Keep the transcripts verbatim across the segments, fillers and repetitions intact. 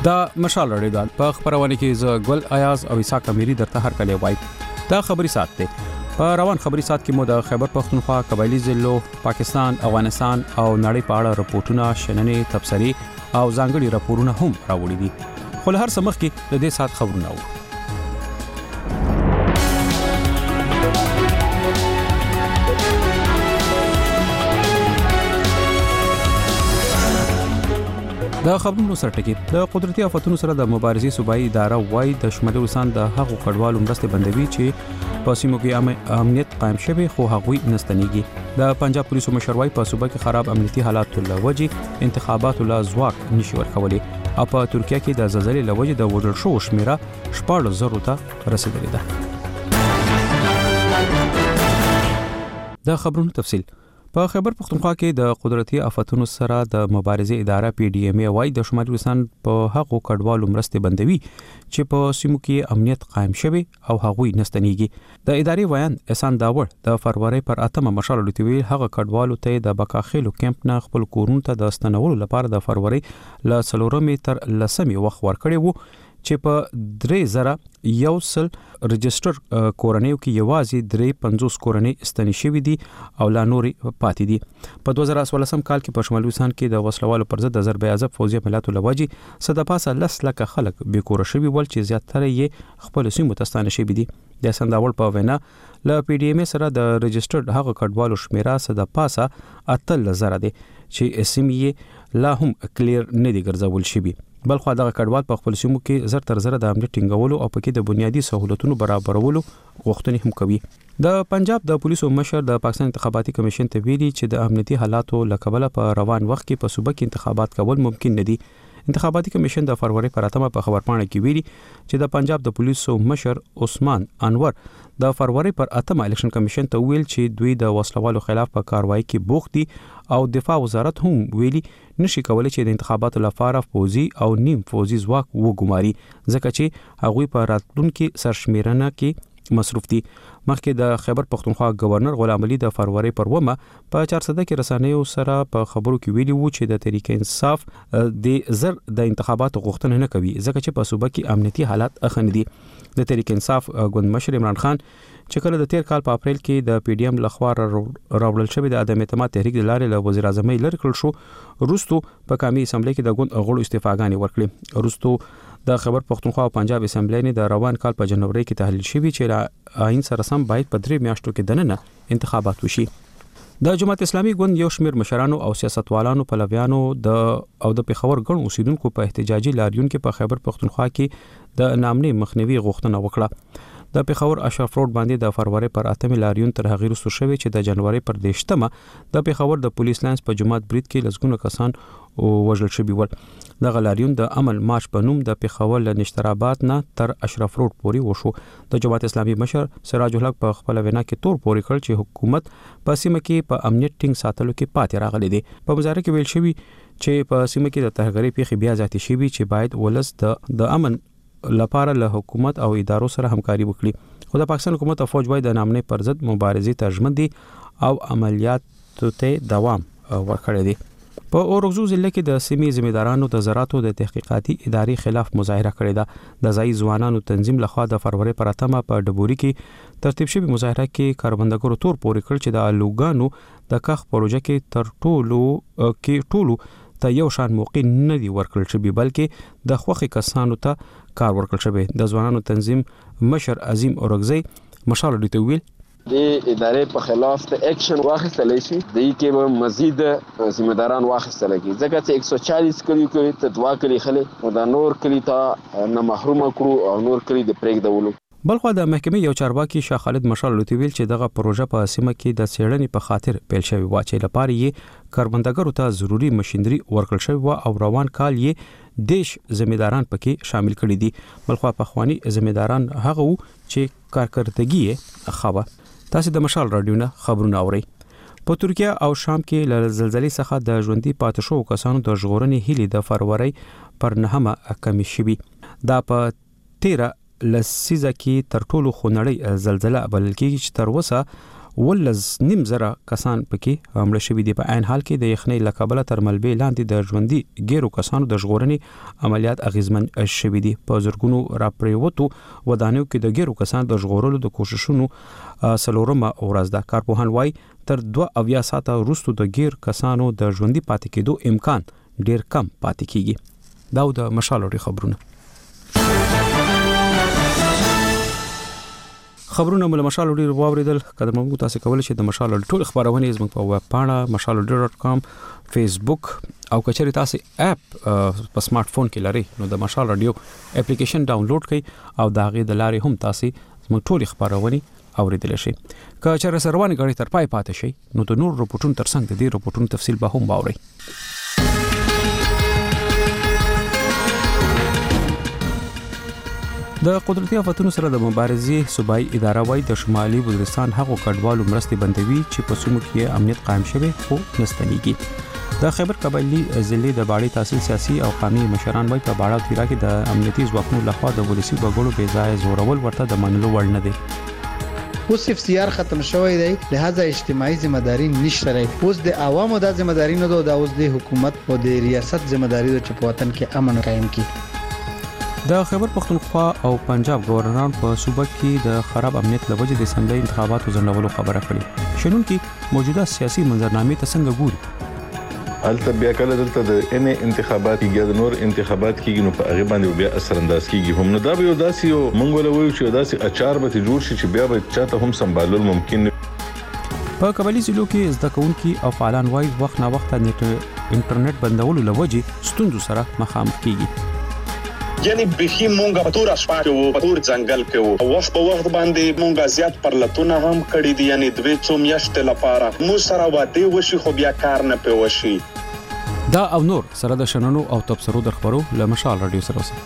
دا مشال رډیدل په خبرونه کې ز ګل ایاز او اسحاق امیری درته هر کله وای دا خبري سات ته په روان خبري سات کې مو د خیبر پختونخوا قبایلی ضلعو پاکستان افغانستان او نړۍ په اړه راپورټونه شننې تبصري او ځانګړي راپورونه هم راوړي دي خو هر سمخ کې د دې سات خبرونه و د خبرونو سره ټکی د قدرتي آفتونو سره د مبارزې صوبایي اداره وای د شمالي وسان د هغو کډوالو مرسته بندوي چې په سیمو کې امنیت قائم شوی خو هغوی نستنیږي د پنجاب پولیسو مشروي په صوبه کې خراب امنیتي حالات لوجې انتخابات له ځواک نشي ورکولي او په ترکیه کې د زلزلې لوجې د وډل شو شمیره شپږ زره ته رسیدلې ده د خبرونو تفصیل په خیبر پختونخوا کې د قدرتي آفتونو سره د مبارزې اداره پی ډی ایم ای وای د شمالي وسان په هغو کډوالو مرسته بندوي چې په سیمو کې امنیت قائم شوی او هغوی نستنیږي د ادارې ویان احسان داوړ د فروری پر اتمه مشال لټوي هغه کډوالو ته د بکاخېلو کیمپ نه خپل کورونو ته د استنولو لپاره د فروری ل څلورمې تر لسمې وخت ورکړی وو چې په درې زره یو سل رجستر کورنیو کې یوازې درې پنځوس کورنۍ استنی شوې دي او لا نوري پاتې دي په دوه زره اتلسم کال کې په شمالي وسان کې د وسلوالو پر ضد د ضرب اعظم فوجي عملیاتو لوجي صدپاسه لس لکه خلک به کور شوي ول چې زیاتره یې خپل سیمو ته ستانه شوي دي د سنداول په وینا ل پی ډی ایم سره د رجستر هغه کډوالو شمیره صدپاسه اتل زره دي چې اسم یې لا هم کلیر نه دي ګرځول شوي بلخو دغه کډوال په خپل سیمو کې زر تر زر د امنیت ټینګولو او پکې د بنیادی سہولتونو برابرولو غوښتنې هم کوي د پنجاب د پولیسو مشر د پاکستان انتخاباتي کمیشن ته ویلي چې د امنیتي حالاتو لکبله په روان وخت کې په صوبه کې انتخابات کول ممکن نه دي انتخاباتي کمیشن د فروری پر اتمه په خبرپاڼه کې ویلي چې د پنجاب د پولیسو مشر عثمان انور د فروری پر اتمه الیکشن کمیشن ته ویل چې دوی د وسلوالو خلاف په کاروایی کې بوخت دي او دفاع وزارت هم ویلي نشي کولای چې د انتخاباتو لپاره فوزي او نیم فوزي ځواک وګماري ځکه چې هغوی په راتلونکو سرشمیرنه کې مصروف دي مخکې د خیبر پختونخوا گورنر غلام علي د فروری پر ومه په چار صده کې رسنیو سره په خبرو کې ویلي وو چې د تحریک انصاف د زر د انتخاباتو غوښتنه نه کوي ځکه چې په صوبه کې امنیتي حالات اخن دي د تحریک انصاف ګوند مشر عمران خان چې کله د تیر کال په اپریل کې د پی ډی ایم لخوا راوړل شوی د عدم اعتماد تحریک د لارې له وزیر اعظم لری کړل شو روستو په قومي اسمبلی کې د ګوند غړو استعفاګانې ورکړي روستو د خیبر پختونخوا او پنجاب اسمبلی نه د روان کال په جنوري کې تحلیل شوی چې آئین سره سم باید په درې میاشتو کې دننه انتخابات وشي د جماعت اسلامي ګوند یو شمیر مشرانو او سیاستوالانو پلویانو د او د پیښور ګڼ اوسیدونکو په احتجاجي لاریون کې په خیبر پختونخوا کې د نامنې مخنیوي غوښتنه وکړه د پیښور اشرف روډ باندې د فروری پر اتمه لاریون تر هغه وروسته شوی چې د جنوري پر دیشتمه د پیښور د پولیس لاینز په جماعت برید کې لسګونه کسان وژل شوي ول د غلاریون د عمل مارچ په نوم د پیښور له نشتراباد نه تر اشرف روډ پورې وشو د جماعت اسلامي مشر سراج الحق په خپل وینا کې تور پورې کړ چې حکومت په سیمه کې په امنیت ټینګ ساتلو کې پاتې راغلی دی په مظاهره کې ویل شوی چې په سیمه کې د تهګری پیښې بیا ځاتې شوی چې باید ولس د د امن لپاره له حکومت او ادارو سره همکاري وکړي خو د پاکستان حکومت او فوج وايي د نامنې پر ضد مبارزې ترجمه دي او عملیات ته دوام ورکړي دي په اورغزو ضلع کې د سیمې ځمېدارانو د زراعتو د تحقیقاتي ادارې خلاف مظاهره کړې ده د ځای ځوانانو تنظیم لخوا د فروری پر اتمه په ډبوري کې ترتیب شوی مظاهره کې کاربندګرو تور پورې کړ چې د الوګانو د کښ پروژه کې تر ټولو کې ټولو ته یو شان موقع نه دی ورکړل شوی بلکې د خوخي کسانو ته کار ورکړل شوی د ځوانانو تنظیم مشر عظیم اورغزی مشال ډیته ویل د ادارې په خلاف ته اکشن واخیستل شي د کې به مزید ذمہداران واخیستل کی ځکه چې یک سو چالیس کلی کې ته دوا کلی خلک او د نور کلی ته نه محروم کړو او نور کلی د پرېږدولو بلخو د محکمې یو چارواکي شاه خالد مشال لوتی ویل چې دغه پروژه په سیمه کې د سیړنې په خاطر پیل شوی و چې لپاره یې کاربندګرو ته ضروری ماشينري ورکړل شوی و او روان کال یې دیش ذمہداران پکې شامل کړي دي بلخو په خواني ذمہداران هغه چې کارکړتګي خبره تاسو د مشال رادیو نه خبرونه اورئ په ترکیه او شام کې ل زلزلې څخه د ژوندۍ پاتې شو کسانو د ژغورنې هلي د فروری پر نهمه کمی شوی دا په تیرا لسیزه کې تر ټولو خونړۍ زلزلہ بلل کېږي چې تر اوسه ولز نیم زره کسان پکې مړه شوي دي. په عین حال کې د یخنۍ له کبله تر ملبې لاندې د ژوندي ګیرو کسانو د ژغورنې عملیات اغیزمن شوي دي. په زرګونو راپریوتو ودانیو کې د ګیرو کسانو د ژغورلو د کوششونو سلورمه ورځ ده. کارپوهان وایي تر دوه اویا ساعته وروسته د ګیر کسانو د ژوندي پاتې کېدو امکان ډیر کم پاتې کیږي. دا د مشال لري خبرونه خبرونه مل مشال لري واوریدل. کله موږ تاسو کولای شئ د مشال لري ټول خبرونه زموږ په ویب پاڼه مشال لري ډاټ کام، فیسبوک او کچری تاسو اپ په سمارټ فون کې لري نو د مشال رادیو اپلیکیشن ډاونلوډ کړئ او دا غي د لارې هم تاسو زموږ ټول خبرونه اوریدل شي. که چېرې سروانه غړي تر پای پاتې شي نو د نور رپورټونو ترڅنګ د دې رپورټونو تفصیل به هم باوري. د قدرتي آفتونو سره د مبارزې صوبایي اداره وايي د شمالي وزیرستان هغو کډوالو مرستې بندوي چې په سیمو کې امنیت قائم شوی خو نستنیږي. د خیبر قبایلی ضلع د باړې تحصیل سیاسي او قومي مشران وايي په باړه تیرا کې د امنیتي ځواکونو لخوا د ولسی بغړو بې ځای زورول ورته د منلو وړ نه دي. اوس اف سی آر ختم شوی دی، لہذا اجتماعي ذمہداري نشته رہی. اوس د عوامو د ذمہداري نه ده، د اوس د حکومت او د ریاست ذمہداري ده چې په وطن کې امن قائم کړي. د خیبر پختونخوا او پنجاب گورنران په صوبه کې د خراب امنیت لوجه د اسمبلی انتخاباتو ځنډولو خبره کړې. شنونکي موجوده سیاسي منظرنامې ته څنګه ګوري؟ البته بیا کله دلته د ان انتخابات کې د نور انتخابات کې نو په هغه باندې بیا اثر انداز کیږي. هم نو دا به یو داسې یو مونږ ولوي چې داسې اچار به جوړ شي چې بیا به چاته هم سمبالول ممکن نه. په قبایلی ضلعو کې زده کوونکي او فعالان وایي وخت نه وخت انټرنیټ بندولو لوجه ستوندو سره مخامخ کیږي. یعنی بخي مونږه په تور شپه کې وو، په تور ځنګل کې وو، وخت په وخت باندې مونږه زیات پرلتونه هم کړی دي. یعنی دوی څو میاشتې لپاره مو سره واده وشي خو بیا کار نه پي وشي. دا او نور سره د شننو او تبصرو د خبرو له مشال رادیو سره اوسه.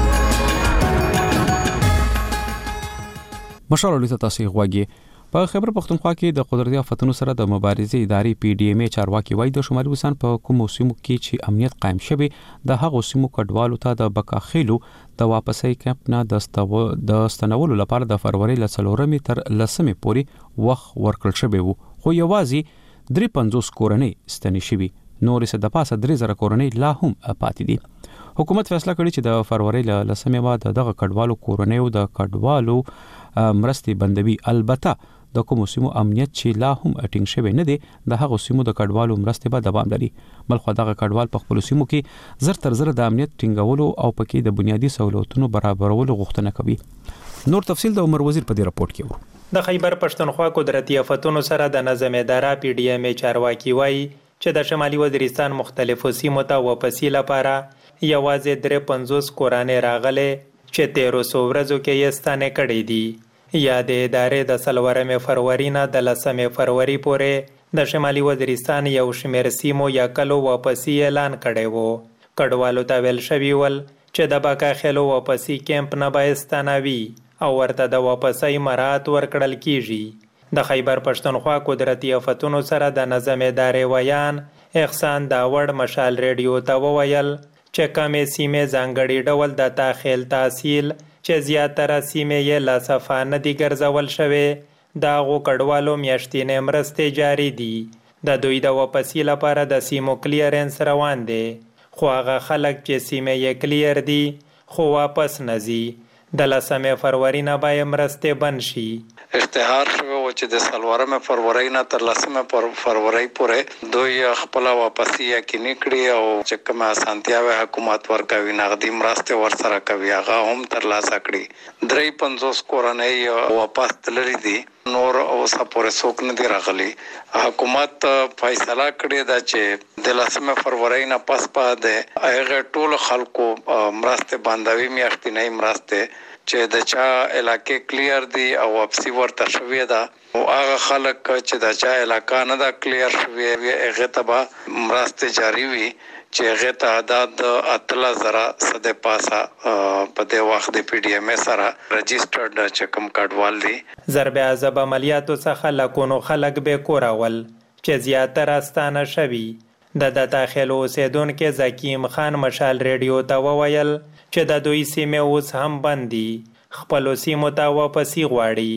مشال رادیو تاسو غواګي. په خیبر پختونخوا کې د قدرتي آفتونو سره د مبارزې ادارې پی ډی ایم ای چارواکي وایي د شمالي وزیرستان په کوم سیمو کې چې امنیت قائم شوی د هغو سیمو کډوالو ته د بکاخیلو د واپسۍ کیمپ نه د استو د استنولو لپاره د فروری ل څلورمې تر لسمې پورې وخت ورکړل شوی وو، خو یوازې درې پنځوس کورنۍ ستنې شوي، نورې څه د پاسه درې زره کورنۍ لا هم پاتې دي. حکومت فیصله کړې چې د فروری ل لسمې بعد دغه کډوالو کورنۍ او د کډوالو مرستې بندوي. البته د کوم سیمو امنیت چې لا هم اټینګ شوی نه دی د هغو سیمو د کډوالو مرستې به دوام لري. بلخو دغه کډوال په خپل سیمو کې زر تر زر د امنیت ټینګولو او پکې د بنیادی سہولتونو برابرولو غوښتنه کوي. نور تفصیل د عمر وزیر په دې راپورټ کې وو. د خیبر پښتونخوا قدرتي آفتونو سره د نظم اداره پی ډی ایم ای چارواکي وایي چې د شمالي وزیرستان مختلفو سیمو ته واپسې لپاره یوازې درې پنځوس کورانې راغلي چې تیرو سو ورځو کې یې ستانه کړې دي. یا د ادارې د څلورمې فروری نه د لسمې فروری پورې د شمالي وزیرستان یو شمېر سیمو یا کلو واپسی اعلان کړی وو. کډوالو ته ویل شوي ول چې د بکاخیلو واپسی کیمپ نه به استانوي او ورته د واپسی مراعات ورکړل کیږي. د خیبر پښتونخوا قدرتي آفتونو سره د نظم ادارې ویان احسان داوړ مشال ریډیو ته وویل چې کمې سیمې ځانګړي ډول د تاخیل تحصیل چې زیاتره سیمې یې لا صفا نه دي ګرځول شوې، د هغو کډوالو میاشتینې مرستې جاري دي. د دوی د واپسي لپاره د سیمو کلیرنس روان دی، خو هغه خلک چې سیمې یې کلیر دي خو واپس نه ځي د لسمې فروری نه به مرستې بند شي. اشتهار شوی و چې د څلورمې فروری نه تر لسمې فروری پورې دوی خپل واپسی یقیني کړي او چې کومه اسانتیاوې حکومت ورکوي نغدي مرستې ورسره کوي هغه هم ترلاسه کړي. درې پنځوس کورنۍ واپس تللي دي، نور اوسه پورې څوک نه دي راغلي. حکومت فیصله کړې ده چې د لسمې فروری نه پس پاده هغه ټول خلکو مرستې بندوي، میاشتنۍ مرستې چې د چا علاقې کلیر دي او واپسی ورته شوې ده او هغه خلک چې د چا علاقه نه ده کلیر شوې هغه ته به مرستې جاری وي چې هغه تعداد اتلا زره صد پاسه په دې وخت د پی ډی ایم سره رجسټرډ چې کوم کډوال دي. ضرب عذاب عملیاتو څخه لکونو خلک به کورول چې زیاتره ستانه شوي. د د داخلو اوسیدونکو زکیم خان مشال ریډیو ته وویل چې د دوی سیمې اوس هم بندي، خپل سیمو ته واپسی غواړي.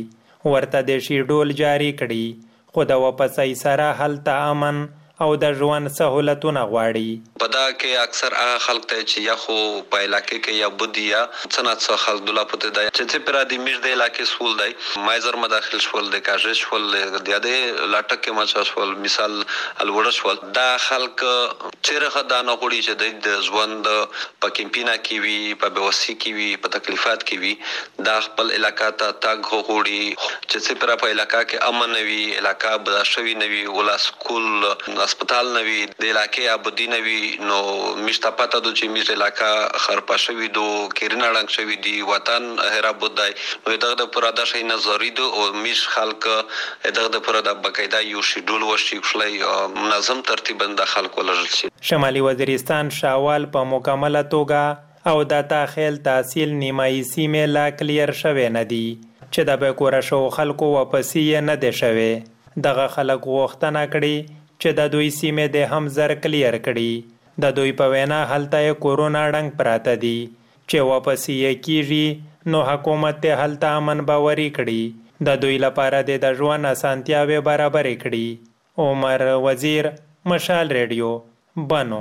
ورته د شیډول جاری کړي خو د واپسۍ سره هلته امن او د ژوند سہولتونه غواړي. په دا کې اکثر هغه خلک ته چې یا خو په علاقې کې یا بودی یا څنګه څه خلک دوله پته دی چې څه پر د میش د علاقې سول دی مایزر مداخل شول د کاژ شول د یاده لاټک کې مچ شول مثال الوړ شول دا خلک چیرې دا نه غوړي چې د ژوند په کمپینا کې وي په بوسي کې وي په تکلیفات کې وي دا خپل علاقې ته تاګ غوړي چې څه پر په علاقې کې امن وي علاقې بداشوي نوي ولا سکول هسپتال نوي د علاقې ابدي نوي نو مشته پته د چې میش علاقې خرپا شوی دو کیرنا رنګ شوی دی وطن هرا بودای نو دغه د پراده شي نظری دو او میش خلک دغه د پراده بقایده یو شیډول وشي خلای منظم ترتیب د خلکو لږ شي. شمالي وزیرستان شاوال په مکمله توګه او د تاخیل تحصیل نیمایي سیمه لا کلیر شوه نه دی چې د به کور شو خلکو واپسې نه دی شوه دغه خلک غوښتنه کړي چې د دوی سیمه د هم زر کلیر کړي د دوی په وینا هلته کورونا ډنګ پراته دي چې واپسې کیږي نو حکومت ته هلته امن باوري کړي د دوی لپاره د ژوند اسانتیاوي برابر کړي. عمر وزیر مشال ریډیو بنو.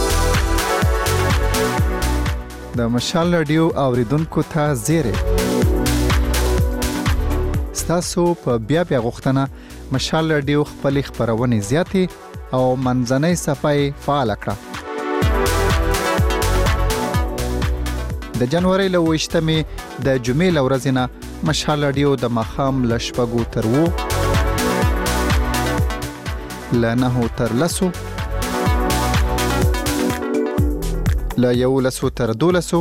د مشال ریډیو اوریدونکو ته زیره ستاسو په بیا بیا غوښتنه مشال ریډیو خپل خبرونه زیاتې او منځنۍ صفحه فعال کړه. د جنوري له وشتمې د جمعې لورځنه مشال ریډیو د مخام لشپګو تر وو لنه تر لسو لا یو لسو تر دولسو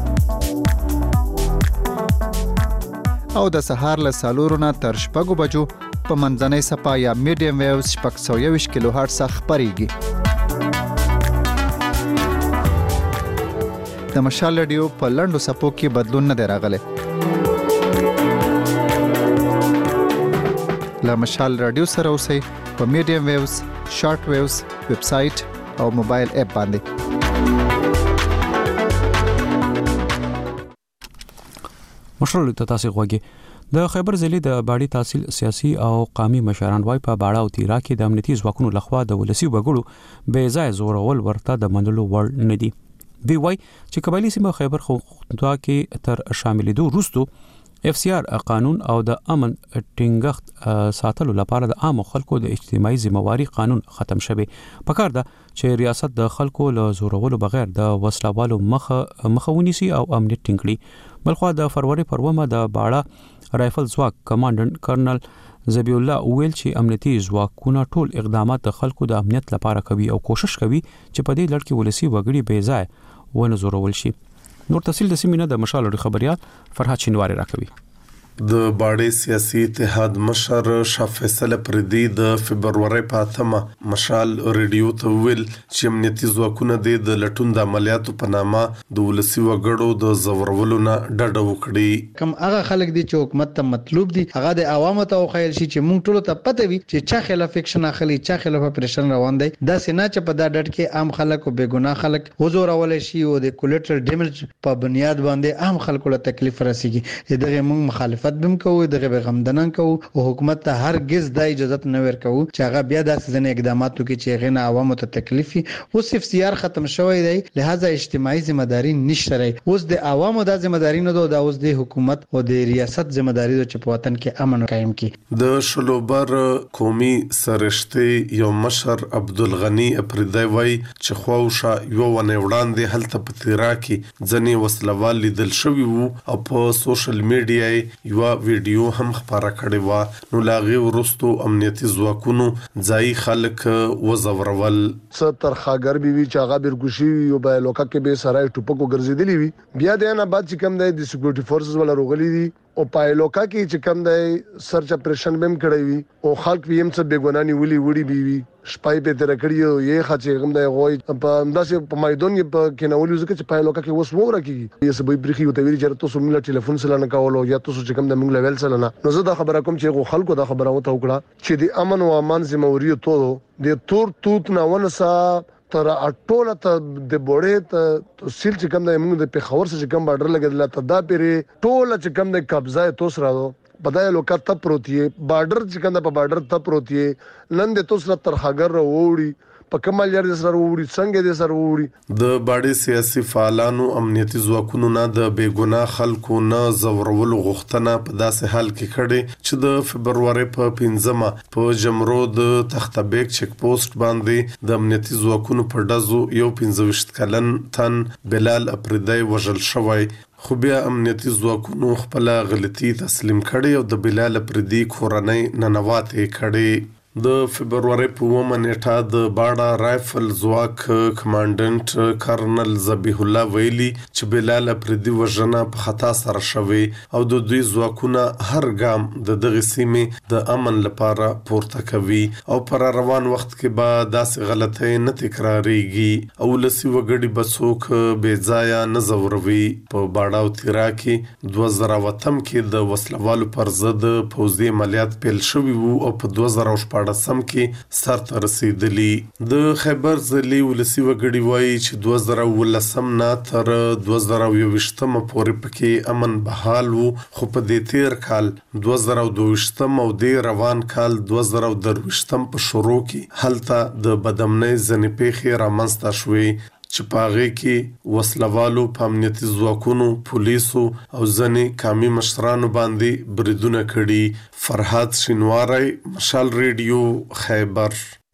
او د سهار له سالورونه تر شپږو بجو په منځنۍ صفحه یا میډیم ویوز شپږ سوه یوویشت کیلو هرتز خپرېږي. د مشال ریډیو په لنډو صفحو کې بدلون نه دی راغلی. له مشال ریډیو سره اوسئ په میډیم ویوز شارټ ویوز ویب سایټ او موبایل اپ باندې. مشرل ته تاسو غوږی د خیبر ضلع د باډي تحصیل سیاسي او قومي مشران وای په باړه او تیرا کې د امنیتي ځواکونو لخوا د ولسی وګړو بې ځای زورول ورته د منلو وړ نه دي. دی وای چې قبایلی سیمه خیبر خو کې تر شاملېدو وروسته اف سی آر قانون او د امن ټینګښت ساتلو لپاره د عام خلکو د اجتماعي ذمہواری قانون ختم شوی. پکار ده چې ریاست د خلکو له زورولو بغیر د وسلوالو مخه مخونیسي او امنیت ټینګ کړي. بلخو د فروری پر ومه د باړه رایفل ځواک کمانډنټ کرنل زبی الله ویل چې امنیتي ځواکونه ټول اقدامات د خلکو د امنیت لپاره کوي او کوشش کوي چې په دې لړ کې ولسی وګړي بې ځای ونه زورول شي. نور تفصیل د سیمینه د مشال خبريال فرحات شینواری راکوي. د باډي سیاسي اتحاد مشر شاه فیصل پردي د فبرवरी په اتمه مشال ریډیو ته ویل چې امنیتي ځواکونه د لټون د عملیاتو په نامه د ولسی وګړو د زورولو نه ډډه وکړي. کوم هغه خلک دي چې حکومت ته مطلوب دي هغه د عوامو ته خیال شي چې موږ ټول ته پته وي چې چا خلاف اکشن اخلي چا خلاف اپریشن روان دي دا سينه چې په دا ډټ کې عام خلک او بے ګناه خلک وزورول شي او د کولیټرل ډیمیج په بنیاد باندې عام خلکو له تکلیف رسیږي. دغه موږ مخالفت بم کوو دغه غمدنن کوو او حکومت ته هرگز د اجازه نه ورکوو چې هغه بیا د ځنې اقدامات کوي چې غنه عوامو ته تکلیف او صرف سیار ختم شوی دی لہذا اجتماعي ذمہداري نشته رہی اوس د عوامو د ذمہداري نه د اوس د حکومت او د ریاست ذمہداري چې په وطن کې امن قائم کی. د شلوبر قومي سرشتي یو مشر عبدالغنی افریدی وای چې خواوشه یو ونه وړاندې هلته په تیرا کې ځنې وسلوال لیدل شوی وو او په سوشل میډیا یو ویډیو هم خبره کړې و نو لاغي ورستو امنیتي ځواکونو ځای خلک وزورول ستر خاګر بي وی چاغه برګوشي یو به لوکا کې به سړی ټوپکو ګرځېدلی وي بیا د نه بعد چې کوم د سکیورټي فورسز ولا روغلي دي او پایلوکا کې چې کوم د سرچ اپریشن بم کړی وي او خلک ویم څه بیګونانی ولي وړي بي وي شپای په تر کړیو یې خاطر کوم د غوي په انداسه په میدان کې په کینولو ځکه چې پایلوکا کې وس وره کیږي یې سبې بریخي او تویری چرته تاسو موږ ټلیفون سره نه کولو یا تاسو چې کوم د موږ لیول سره نه نو زه دا خبره کوم چې خلکو دا خبره وته وکړه چې د امن او امان ذمہواری ته د تور توت نه ونسا تر اټوله ته د بوړې ته سیل چې کوم د موږ د پیښور سره کوم بارډر لګیدل ته دا پیری ټوله چې کوم د قبضه توس راو بدای لوکا ته پروتي بارډر چې کنده په بارډر ته پروتي نن د تو سره تر هاګر وروړي په کمال یار د سره ووري څنګه د سره ووري د باډي سیاسي فعالانو امنیتي ځواکونو نه د بیګناه خلکو نه زورول غوښتنه په داسې حال کې کړي چې د فبرवरी په پنځمه په جمرو د تختبیک چک پوسټ باندې د امنیتي ځواکونو په ډزو یو پنځه ویشت کلن تن بلال اپریدی وژل شوی خو بیا امنیتي ځواکونو خپل غلطي تسلیم کړي او د بلال اپریدی کورنۍ ننواتې کړي د فبرवरी په اومه نیټه د باډا رایفل ځواک کمانډنټ کرنل ذبیح الله ویلي چې بلال اپریدی وژنه په خطا سره شوی او د دوی ځواکونه هر ګام د دغه سیمې د امن لپاره پورته کوي او پر روان وخت کې به داسې غلطۍ نه تکراریږي او لسی وګړي بڅوک بې ځایه نه زوروي په باډا او تیرا کې دوه زره وتم کې د وسلوالو پر ضد پوځي عملیات پیل شوي وو او په دوه زره شپږ سم کې سر ته رسیدلی د خیبر ضلعي ولسی وګړي وایي چې دوه زره ولسم نه تر دوه زره یوویشتم پورې پکې امن بحال وو خو په دې تیر کال دوه زره دویشتم او د روان کال دوه زره درویشتم په شروع کې هلته د بدامنۍ ځنې پیښې رامنځته شوې چې پاغه کې وسلوالو په امنیتي ځواکونو پولیسو او ځنې قومي مشرانو باندې بریدونه کړي فرحات شینواری مشال ریډیو خیبر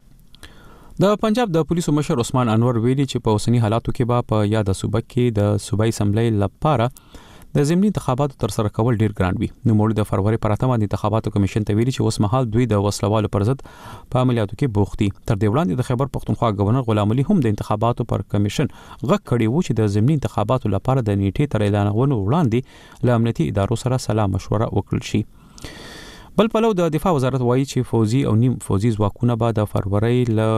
د پنجاب د پولیسو مشر عثمان انور ویلي چې په اوسنی حالاتو کې به په یاد صوبه کې د صوبایي اسمبلی لپاره د ضمني انتخاباتو تر سره کول ډیر ګران وي نو موږ د فروری پر اتمه د انتخاباتو کمیشن ته ویلي چې اوس مهال دوی د وسلوالو پر ضد په عملیاتو کې بوختي تر دې وړاندې د خیبر پختونخوا گورنر غلام علي هم د انتخاباتو پر کمیشن غږ کړی و چې د ضمني انتخاباتو لپاره د نیټې تر اعلانولو وړاندې له امنیتي ادارو سره سلا مشوره وکړل شي بل پلو د دفاع وزارت وایي چې فوزي او نیم فوزي ځواکونه به د فروری ل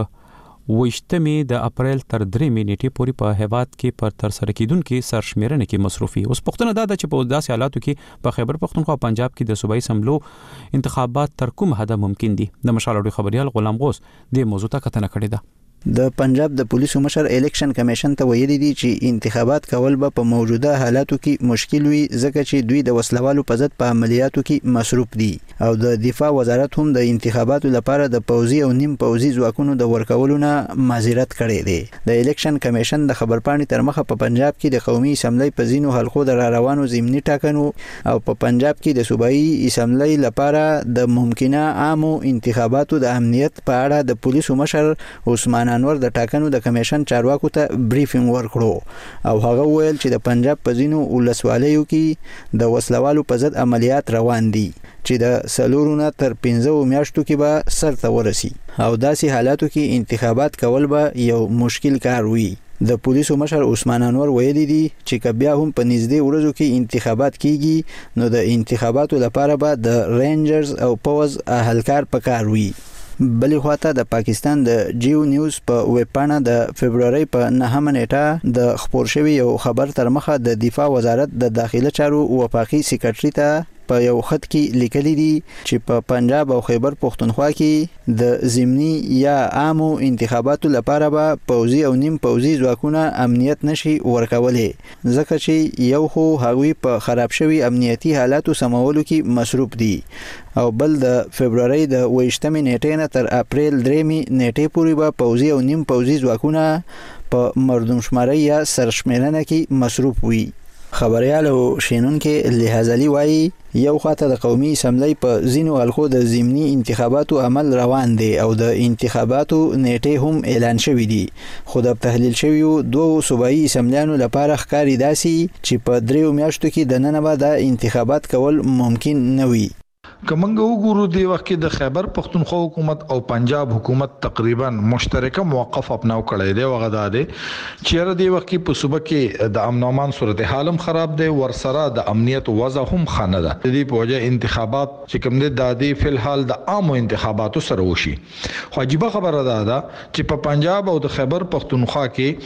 وشتمې د اپریل تر درې نیټې پورې په هیواد کې پر تر سره کیدونکو سرشمیرنه کې مصرفي اوس پښتنه دا د چې په داسې حالاتو کې په خیبر پختونخوا پنجاب کې د صوبایي اسمبلو انتخابات تر کوم حد ممکن دي د مشال خبريال غلام غوث د موضوع ته کتنه کړې ده د پنجاب د پولیسو مشر الیکشن کمیشن ته ویلي دي چې انتخابات کول به په موجوده حالاتو کې مشکل وي ځکه چې دوی د وسلوالو په ضد په عملیاتو کې مصروف دي او د دفاع وزارت هم د انتخاباتو لپاره د پوځي او نیم پوځي ځواکونو د ورکولو نه معذرت کړی دی د الیکشن کمیشن د خبرپاڼې تر مخه په پنجاب کې د قومي اسمبلی په ځینو حلقو د روانو ضمني ټاکنو او په پنجاب کې د صوبایي اسمبلی لپاره د ممکنه عامو انتخاباتو د امنیت په اړه د پولیسو مشر عثمان انور د ټاکنو د کمیشن چارواکو ته بریفینګ ورکړو او هغه ویل چې د پنجاب په ځینو ولسوالیو کې د وسلوالو په ضد عملیات روان دي چې د سلورونه تر پنځه میاشتو کې به سر ته ورسي او داسې حالاتو کې انتخابات کول به یو مشکل کار وي د پولیسو مشر عثمان انور ویلي دي چې بیا هم په نږدې ورځو کې انتخابات کیږي نو د انتخاباتو لپاره به د رینجرز او پوز اهلکار پکار وي بلې خواته د پاکستان د جیو نیوز په ویب پاڼه د فبرवरी په نهمه نیټه د خبر شوی یو خبر تر مخه د دفاع وزارت د داخله چارو وفاقي سیکریټری ته په یو خط کې لیکلي دي چې په پنجاب او خیبر پختونخوا کې د ضمني یا عامو انتخاباتو لپاره به پوځي او نیم پوځي ځواکونه امنیت نشي ورکولې ځکه چې یو خو هغوی په خراب شوی امنیتي حالاتو سمولو کې مصروف دي او بل د فبرवरी د ویشتمې نیټې نه تر اپریل درېمې نیټې پورې به پوځي او نیم پوځي ځواکونه په مردمشماري یا سرشمیرنه کې مصروف وي خبريال او شینونکو لحاظلی وایي یو خاطر د قومي اسمبلی په زینو حلقو د ضمني انتخاباتو عمل روان دي او د انتخاباتو نیټه هم اعلان شوې دي خو د تحلیل شویو دوه صوبایي اسمبلیانو لپاره ښکاری داسي چې په دریو میاشتو کې د نن بعد انتخابات کول ممکن نه وي کومنګ وګورو دی وخت کې د خیبر پختونخوا حکومت او پنجاب حکومت تقریبا مشترکه موقف اپناو کړی دی وغدا دی چې د وخت کې په صوبه کې د امن امان صورتحال هم خراب دی ورسره د امنیت وضع هم خانه ده د دې په وجه انتخابات چې کوم دي د دې فل حال د عامو انتخاباتو سره وشي خو عجیب خبره ده چې په پنجاب او د خیبر پختونخوا کې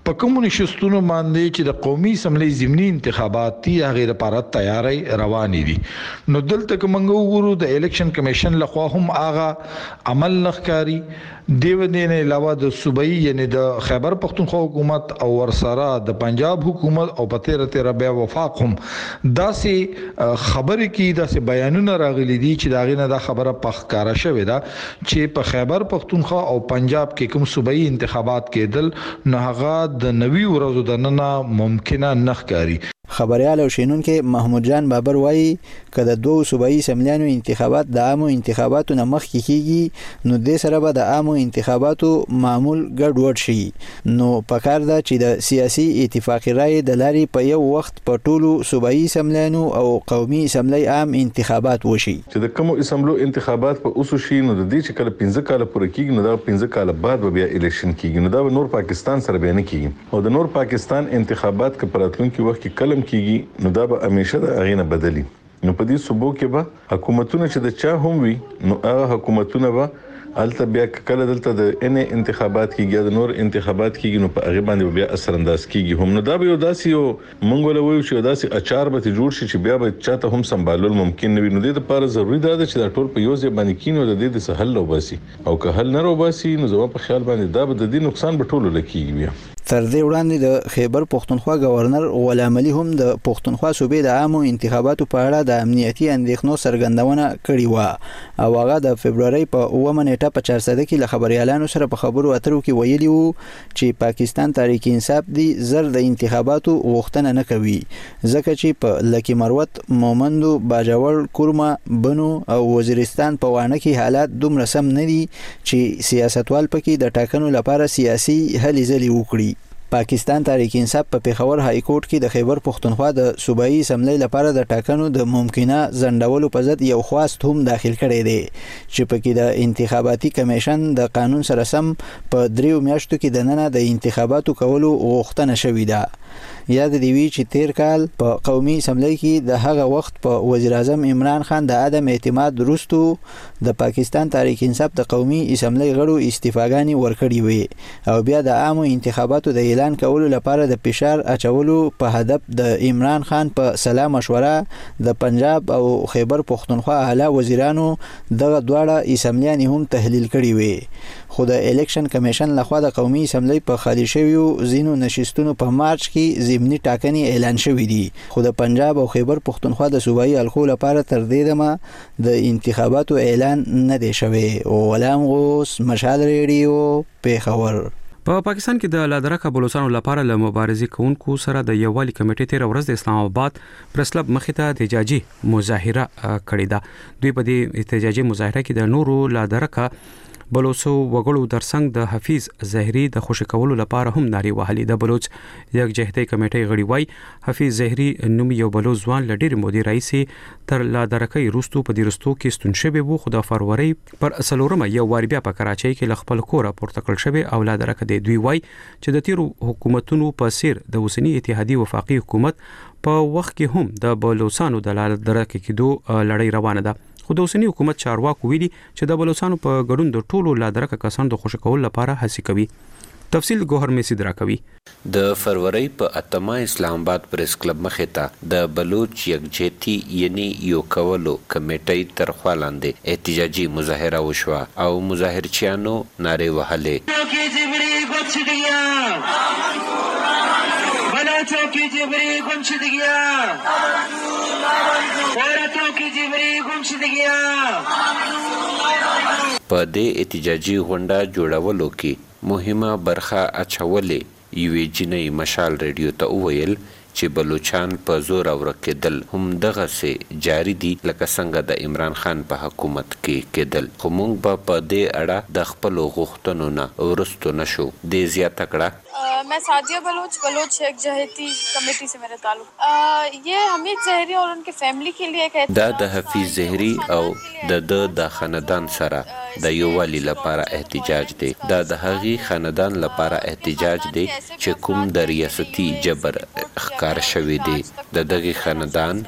په کمونیستونو باندې چې د قومي اسمبلی ضمني انتخابات دي هغه لپاره تیاری روان دي. نو دلته کومنګ وګورو د الیکشن کمیشن لخوا هم هغه عمل لخکاری دیو دین علاوه د صوبایي یعنی د خیبر پختونخوا حکومت او ورسره د پنجاب حکومت او په تیر تیر بیا وفاق هم داسې خبرې کی داسې بیانونه راغلي دي چې داغه نه دا خبره پخکاره شوې ده چې په خیبر پختونخوا او پنجاب کې کوم صوبایي انتخابات کېدل نه هغه د نوي ورځو د نن ممکنه نخکاری. خبريال او شینونکو محمود جان بابر وایي کله دوه صوبایي سملیانو انتخابات د عامو انتخاباتو نه مخکې کیږي نو د سره به د عامو انتخاباتو معمول ګډوډ شي. نو پکار ده چې د سیاسي اتفاقی رائے د لاري په یو وخت په ټولو صوبایي سملیانو او قومي اسمبلی عام انتخابات وشي. چې د کوم اسمبلو انتخابات په اوسو شي نو د دې چې کله پنځه کال پوره کیږي نو دا پنځه کال بعد بیا الیکشن کیږي نو دا نور پاکستان سره بیان کیږي او د نور پاکستان انتخابات ک پراتلونکو وخت کې کله کیږي نو دا به همیشه د اغینه بدلی. نو په دې صوبو کې به حکومتونه چې د چا هم وي نو هغه حکومتونه به الته بیا کله دلته د ان انتخابات کیږي د نور انتخابات کیږي نو په هغه باندې بیا اثر انداز کیږي هم نو دا به یو داسې یو منګول وایو چې داسې اچار به جوړ شي چې بیا به چاته هم سمبالول ممکن نه وي. نو د لپاره ضروری ده چې دا ټول په یو ځای باندې کینو د دې د سهل وباسي او که حل نه وباسي نو زما په خیال باندې دا به د دې نقصان به ټولو لکېږي. بیا تر دې وړاندې د خیبر پختونخوا گورنر غلام علي هم د پختونخوا صوبې د عامو انتخاباتو په اړه د امنیتي اندېښنو څرګندونه کړې و او هغه د فبرवरी په اوومه نیټه په چهارصد کې له خبريالانو سره په خبرو اترو کې ویلي وو چې پاکستان تحریک انصاف دی زر د انتخاباتو غوښتنه نه کوي ځکه چې په لکی مروت مومندو باجوړ کورما بنو او وزیرستان په وانه کې حالات دومره سم نه دي چې سیاستوال پکې د ټاکنو لپاره سیاسي هلې ځلې وکړي. پاکستان تحریک انصاف په پیښور های کورټ کې د خیبر پختونخوا د صوبایي اسمبلی لپاره د ټاکنو د ممکنه ځنډولو په ضد یو خواست هم داخل کړی دی چې پکې د انتخاباتي کمیشن د قانون سره سم په دریو میاشتو کې د ننه د انتخاباتو کولو غوښتنه شوې ده. یاد دی وی چې تیر کال په قومي اسمبلی کې د هغه وخت په وزیر اعظم عمران خان د عدم اعتماد وروسته د پاکستان تحریک انصاف د قومي اسمبلی غړو استعفاګانی ورکړي وي او بیا د عامو انتخاباتو د اعلان کولو لپاره د فشار اچولو په هدف د عمران خان په سلا مشوره د پنجاب او خیبر پختونخوا اعلی وزیرانو دغه دواړه اسمبلیان هم تحلیل کړي وي. خو د الیکشن کمیشن لخوا د قومي اسمبلی په خالي شویو زینو نشستونو په مارچ کې ضمني ټاکنې اعلان شوې دي خو د پنجاب او خیبر پختونخوا د صوبایي الخو لپاره تر دې دمه د انتخاباتو اعلان نه دی شوی. غلام غوث، مشال ریډیو، پیښور. په پاکستان کې د لادرکه بلوچستان لپاره له مبارزې کوونکو سره د یووالي کمیټې تیر ورځ د اسلام آباد پریس کلب مخې ته احتجاجي مظاهره کړې ده. دوی په دې احتجاجي مظاهره کې د نورو لادرکه بلوچو وګړو درڅنګ د حفیظ زهري د خوشی کولو لپاره هم ناري وهلي. د بلوچ یکجهتي کمیټې غړي وای حفیظ زهري نوم یو بلوچ ځوان لډیر مودي رئیسي تر لادرکې روستو په دیرستو کې ستون شوی وو خو د فروری پر اصلورمه یو وار بیا په کراچۍ کې خپل کور پورته کړل شوی او لادرکې د دوی وای چې د تیرو حکومتونو په سیر د اوسنی اتحادیه وفاقي حکومت په وخت کې هم د بلوچستانو د لادرکې کې دوه لړۍ روانه ده. خو د اوسنی حکومت چارواکو ویلي چې د بلوچستانو په ګډون د ټولو لادرکه کسانو د خوشی کول لپاره هڅه کوي. تفصیل ګوهر میسي درا کوي. د فروری په اتمه اسلام آباد پریس کلب مخې ته د بلوچ یکجهتي یعنی یو کولو کمیټې تر خوا لاندې احتجاجي مظاهره وشوه او مظاهرچیانو نارې وهلې. की जिबरी गुमशुदगिया औरतों की जिबरी गुमशुदगिया په دې احتجاجي غونډه جوړولو کې مهمه برخه اچولې یوې جنۍ مشال ریډیو ته وویل چې بلوچستان په زور ورکېدل هم دغه سه جاری دي لکه څنګه د عمران خان په حکومت کې کېدل. خو موږ به په دې اړه د خپل غوښتنو نه ورستو نشو. دې زیاته کړه मैं सादिया बलोच बलोच यकजहती कमेटी से मेरा ताल्लुक ये हमीद जहरी और उनके फैमिली के लिए कहते دا د حفیظ زهری او د د د خاندان سره د یووالي لپاره احتجاج دی. دا د هغي خاندان لپاره احتجاج دی چې کوم د ریاستي جبر ښکار شوی دی. د دغه خاندان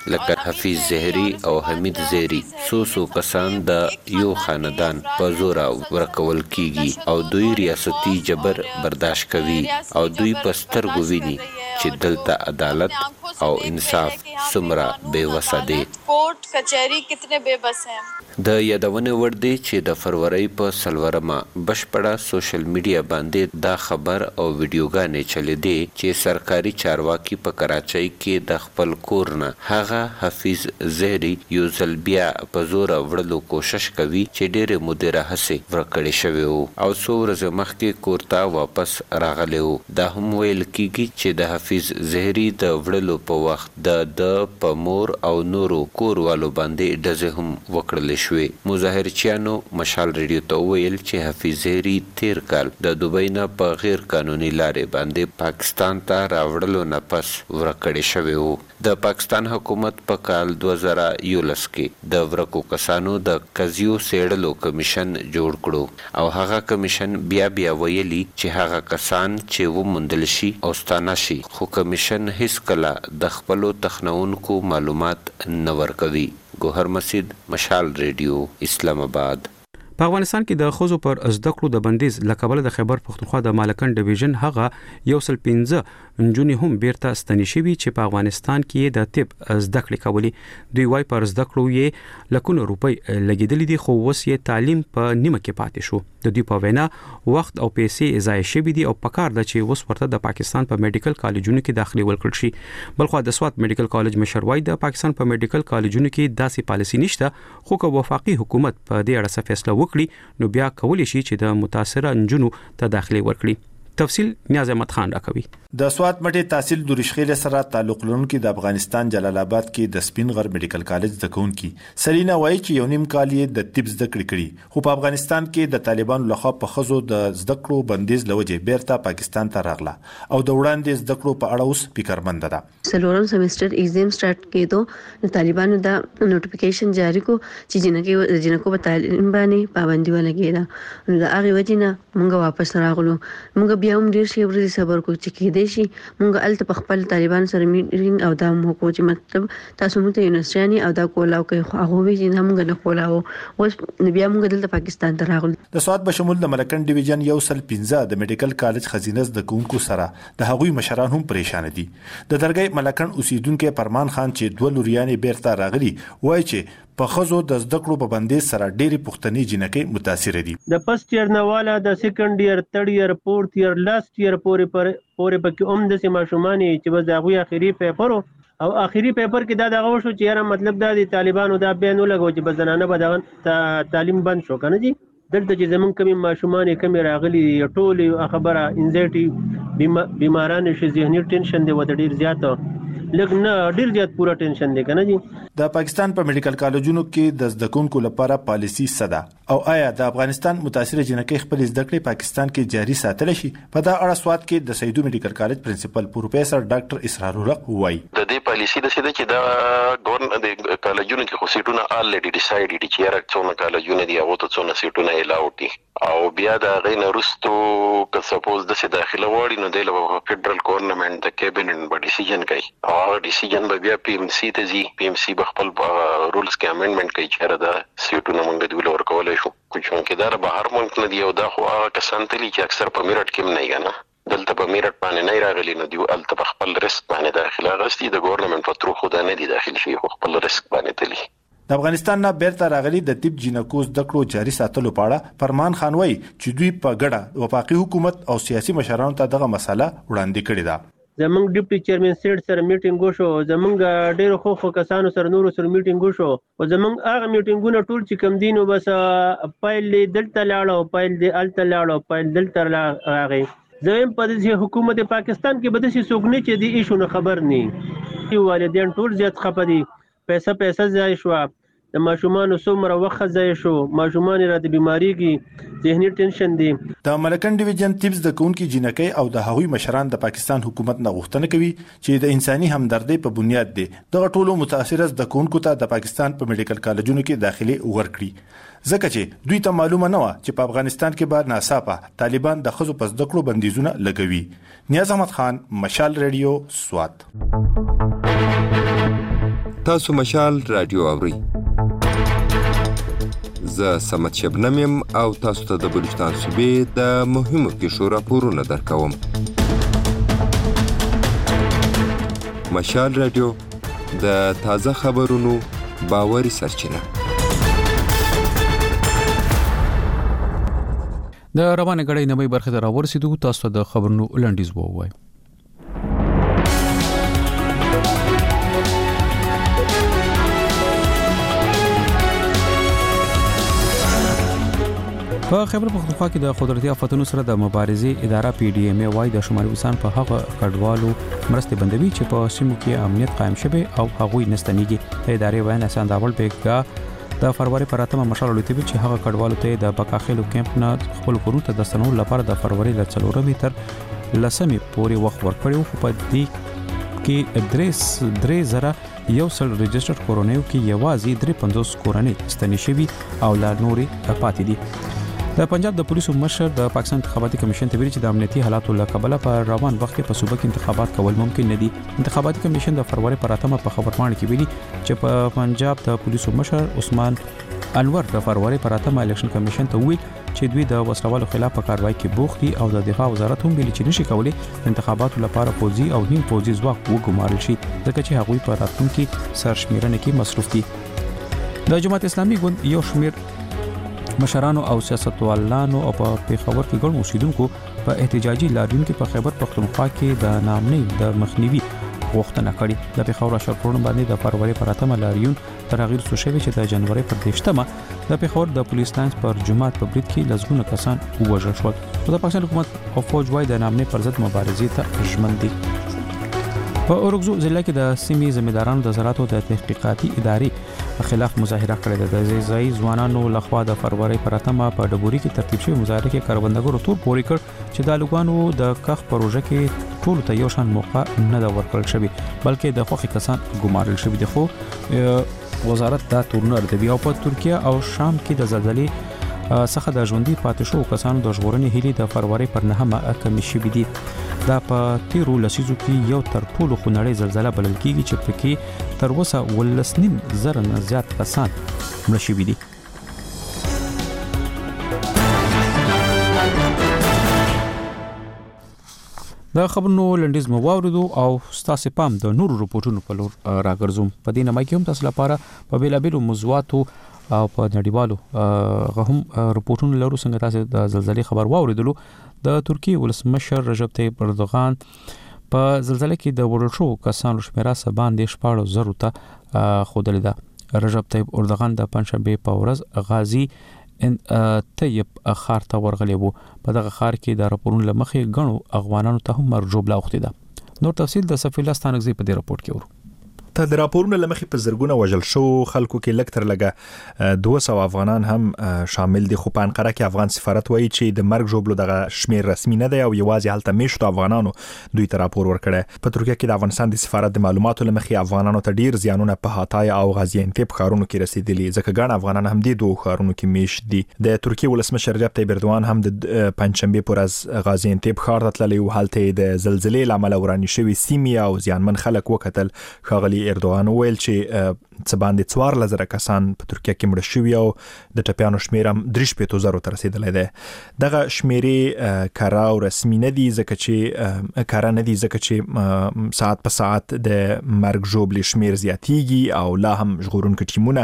لکه حفیظ زهری او حمید زهری سو سو کسان د یو خاندان په زور ورکول کیږي او دوی ریاستي جبر برداشت کوي او دوی په سترګو ویني چې دلته عدالت او انصاف سمرا بے-وسه دی. कोर्ट कचहरी कितने बेबस हैं. د یادونه ور دي چې د فروری په سلورمه بشپړه سوشل میډیا باندې دا خبر او ویډیوګانې چلې دي چې سرکاري چارواکي په کراچۍ کې د خپل کور نه هغه حفیظ زهری یو ځل بیا په زور وړلو کوشش کوي چې ډېرې مودې راهیسې ورکړې شوی وو او څو ورځې مخکې کور ته واپس راغلی وو. دا هم ویل کیږي چې د حفیظ زهری د وړلو په وخت د د په مور او نورو کوروالو باندې ډزې هم وکړل شوې. مظاهرچیانو مشال ریډیو ته ویل چې حفیظ زهری تیر کال د دوبۍ نه په غیر قانوني لارې باندې پاکستان ته راوړلو نه پس ورکړی شوی وو. د پاکستان حکومت په کال دوه زره یولس کې د ورکو کسانو د قضیو څېړلو کمیشن جوړ کړو او هغه کمیشن بیا بیا ویلي چې هغه کسان چې وموندل شي او ستانه شي خو کمیشن هیڅ کله د خپلو تخنونکو معلومات نه ورکوي. ګوهر مسجد، مشال ریډیو، اسلام آباد. په افغانستان کې د خزو پر زده کړو د بندیز لکبل د خیبر پختونخوا د مالکن ډیویژن هغه یو سل پنځه انجونی هم بیرته ستنې شوي چې په افغانستان کې د طب زده کړې کولې. دوی وايي پر زده کړو یې لکونه روپۍ لګیدلې دي خو اوس یې تعلیم په نیمه کې پاتې شو. د دوی په وینا وخت او پیسې ضایع شوي دي او پکار ده چې اوس ورته د پاکستان په میډیکل کالجونو کې داخلي ورکړل شي. بلخو د سوات میډیکل کالج مشر وايي د پاکستان په میډیکل کالجونو کې داسې پالیسي نشته خو که وفاقي حکومت په دې اړه څه فیصله وکړي نو بیا کولی شي چې د متاثره انجونو ته داخلي ورکړي. تفصیل نیاز احمد خان راکوي. د سوات مټي تحصیل د رشخیل سره تعلق لرونکي د افغانستان جلال آباد کې د سپین غر میډیکل کالج د کونکي سلینا وایي چې یو نیم کال یې د طب زده کړې کړي خو په افغانستان کې د طالبانو لخوا په خزو د زده کړو بندیز لوجه بیرته پاکستان ته راغله او د وړاندې زده کړو په اړه اوس فکرمند ده. سلورم سیمستر ایگزام سٹارټ کېدو د طالبانو د نوټیفیکیشن جاری کو چې جنکه جنکو په تعلیم باندې پابندي ولګیده نو د هغه وجنه موږ واپس راغلو. موږ بیا هم ډیر شي ورته صبر کو چې کېدې شي موږ الته په خپل طالبان سره میټینګ او دا مو کو چې مطلب تاسو مو ته یونیورسيټي او دا کولاو کوي خو هغه وی چې موږ نه کولاو اوس بیا موږ دلته پاکستان ته راغلو. د سوات بشمول د ملکن ډیویژن یو سل پنځه د میډیکل کالج خزینه د کوونکو سره د هغوی مشران هم پریشان دي. د درګي ملکن اوسیدونکو پرمان خان چې دوه لوریانې بیرته راغلي وایي چې په خزو د زده کړو په بندیز سره ډېری پښتني جنکې متاثر دي. د فرست ایئر نه والا د سیکنډ ایئر تھرد ایئر فورث ایئر لاست ایئر پورې پر پورې پکې هم د سیماشومان چې بس د غوي اخیری پیپر او اخیری پیپر کې دا دغه شو چې یاره مطلب دا د طالبانو دا بیان ولګو چې بس زنانه به دغه تعلیم بند شو کنه جی. دلته چې زمون کمی ماشومان کمی راغلي ټول خبره انزایټي بیماران شي ذهني ټینشن دی ود ډیر زیات لګ نه ډیر زیات پورا ټینشن دی کنه جی. د پاکستان په میډیکل کالجونو کې د زده کوونکو لپاره پالیسی صدا او آیا د افغانستان متاثر جنکې خپل زده کړې پاکستان کې جاری ساتل شي؟ په دا اړه سوات کې د سیدو میډیکل کالج پرنسپل پروفیسور ډاکټر اسرار الحق وایي د دې پالیسی د څه چې دا ګورن د کالجونو کې خو سیټونه الریډي ډیسایډ دي چې راک څونه کالجونه دی او ته څونه سیټونه الاو دي او بیا دا غین رستو که سپوز د څه داخله وړي نو د فدرال ګورنمنت د کابینټ په ډیسیژن کوي او ډیسیژن به بیا پی ام سی ته ځي. پی ام سی خپل رولز کې امندمنت کوي چې دا سیټونه موږ د ولور کولای شو کوم کې دا به هر ملک نه دی او دا خو هغه کسان تلی چې اکثر په میرټ کې نه یګنه دلته په میرټ باندې نه راغلي نو دی الته په خپل ریسک باندې داخله غستی د ګورنمنت په تر خو دا نه دی داخل شي خو خپل ریسک باندې تلی. د افغانستان نه بیرته راغلي د طب جینکو زده کړو جاري ساتلو په اړه فرمان خان وایي چې دوی په ګډه وفاقي حکومت او سیاسي مشرانو ته دغه مسله وړاندې کړې ده. زمونږ ډیپټي چیرمن سیټ سره میټینګ وشو زمونږ ډېر خو خو کسانو سره نورو سره میټینګ وشو او زمونږ هغه میټینګونه ټول چې کم دینو بس پایل دلته لاړو پایل د الته لاړو پایل دلته راغی. زم په دې حکومت پاکستان کې بده شي سوګنی چې دی ایشو نه خبر نه والدین ټول زیات خپه دي پیسې پیسې ځای شو د ماشومان څومره وخت ځای شو ماشومان را د بیماری کې ذهني ټینشن دي. د ملکن ډیویژن ټیپس د کونکي جنکې او د هغوی مشران د پاکستان حکومت نه غوښتنه کوي چې د انساني همدردۍ په بنیاد دي دغه ټولو متاثره د کونکو ته د پاکستان په میډیکل کالجونو کې داخلي ورکړي ځکه چې دوی ته معلومه نه و چې په افغانستان کې به ناڅاپه طالبان د خزو په زده کړو بندیزونه لګوي. نیاز احمد خان، مشال ریډیو، سوات. تاسو مشال رادیو اورئ. زه سمت شبنم یم او تاسو ته د بلوچستان صوبې د مهمو پیښو راپورونه درکوم. مشال رادیو د تازه خبرونو باوري سرچینه. د روانه غړې نوې برخه ته راورسېدو. تاسو ته د خبرونو لنډیز ووایم. په خیبر پختونخوا کې د قدرتي آفتونو سره د مبارزې اداره پی ډی ایم ای وايي د شمالي وزیرستان په هغه کډوالو مرستې بندوي چې په سیمو کې امنیت قائم شوی او هغوی نستنیږي. د ادارې وینا احسان داول بیګا د فروری پر اتمه مشال لوتي چې هغه کډوالو ته د بکاخیلو کیمپ نه خپل کورونو ته د ستنولو لپاره د فروری ل څلورمې تر لسمې پورې وخت ورکړی خو په دې کې درې درې زره یو سل ريجستر کورونیو کې یوازې درې پنځوس کورنۍ ستنې شوي او لا نورې پاتې دي. د پنجاب د پولیسو مشر د پاکستان انتخاباتي کمیشن ته ویلي چې د امنیتي حالاتو له کبله په روان وخت کې په صوبه کې انتخابات کول ممکن نه دي. انتخاباتي کمیشن د فروری پر اتمه په خبرپاڼه کې ویلي چې په پنجاب د پولیسو مشر عثمان انور د فروری پر اتمه الیکشن کمیشن ته ویل چې دوی د وسلوالو خلاف په کاروایی کې بوخت دي او د دفاع وزارت هم ویلي چې نشي کولای د انتخاباتو لپاره پوځي او نیم پوځي ځواک وګمارل شي ځکه چې هغوی په راتلونکي سرشمیرنه کې مصروف دي. د جماعت اسلامي ګوند یو شمیر مشرانو او سیاستوالانو او په پیښور کې ګڼ اوسیدونکو په احتجاجي لاریون کې په خیبر پختونخوا کې د نامنۍ د مخنیوي غوښتنه کړې. د پیښور اشرفونو باندې د فروری پر اتمه لاریون تر هغه وروسته شوی چې د جنوري پر دیشتمه د پیښور د پولیس لاینز پر جماعت په برید کې لزګونه کسان ووژل شول. د پاکستان حکومت او فوج وايي د نامنۍ پر ضد مبارزې ته ژمن دي. په اورګزو ضلع کې د سیمې ځمېدارانو د زراعتو د تحقیقاتي ادارې خلاف مظاهره کړې ده. د ځای ځوانانو لخوا د فروری پر اتمه په ډبوري کې ترتیب شوی مظاهره کې کاروبندګرو تور پوري کړ چې د لوګانو د کخ پروژه کې ټول ته یو شان موقع نه دا ورکړل شوی بلکې د خوخي کسان ګمارل شوی دي. خو وزارت دا تورونه ردوي او په ترکیه او شام کې د زلزلې څخه د ژوندۍ پاتې شو کسانو د ژغورنې هیلې د فروری پر نهمه کمی شوې دي. دا په تیرو لسیزو کې یو تر ټولو خونړۍ زلزلہ بلل کېږي چې پکې تر اوسه ولس نیم زره نه زیات کسان مړه شوي دي. د خبرونو لنډیز مو واوریدو او ستاسو پام د نورو رپورټونو په لور راګرځوم. په دې نامه کې هم تاسو لپاره په بیلابیلو موضوعاتو او په نړیوالو غهم رپورټونو لرو. څنګه تاسو د زلزلې خبر واوریدلو. د ترکیه ولسمشر رجب طیب اردوغان په زلزلې کې د وړل شو کسانو شمیره سبان د شپږ زرو ته خودلې ده. رجب طیب اردوغان د پنځشنبه په ورځ غازی ان طیب خار ته ورغلی وو. په دغه خار کې د راپورونو لمخې غنو افغانانو ته هم مرجوب لا وخت ده. نور تفصیل د سفیلا ستانګزي په دې راپورټ کې ورو. ته د راپورونو لمخې په زرګونه وژل شو خلکو کې لکتر لګه دوه سوه افغانان هم شامل دي. خو په انقره کې افغان سفارت وایي چې د مرګ ژوبلو دغه شمیر رسمي نه دی او یوازې هلته میشتو افغانانو دوی ته راپور ورکړی. په ترکیه کې د افغانستان د سفارت د معلوماتو لمخې افغانانو ته ډیر زیانونه په هاتای او غازی انتب ښارونو کې رسیدلي ځکه ګڼ افغانان هم د دوه ښارونو کې میشت دي. د ترکیه ولسمشر رجب طیب اردوغان هم د پنځشنبه پر ورځ غازی انتب ښار ته تللی او هلته د زلزلې لامل ورانی شوی سیمې او زیانمن خلک وکتل. ښاغلي اردوغان ویل چې څه باندې څوار لزره کسان په ترکیه کې مړه شوي او د ټپیانو شمیر هم درې شپېتو زرو ته رسیدلی دی. دغه شمیرې کره او رسمي نه دي ځکه چې کره نه دي ځکه چې ساعت په ساعت د مرګ ژوبلې شمیر زیاتیږي او لا هم ژغورونکي ټیمونه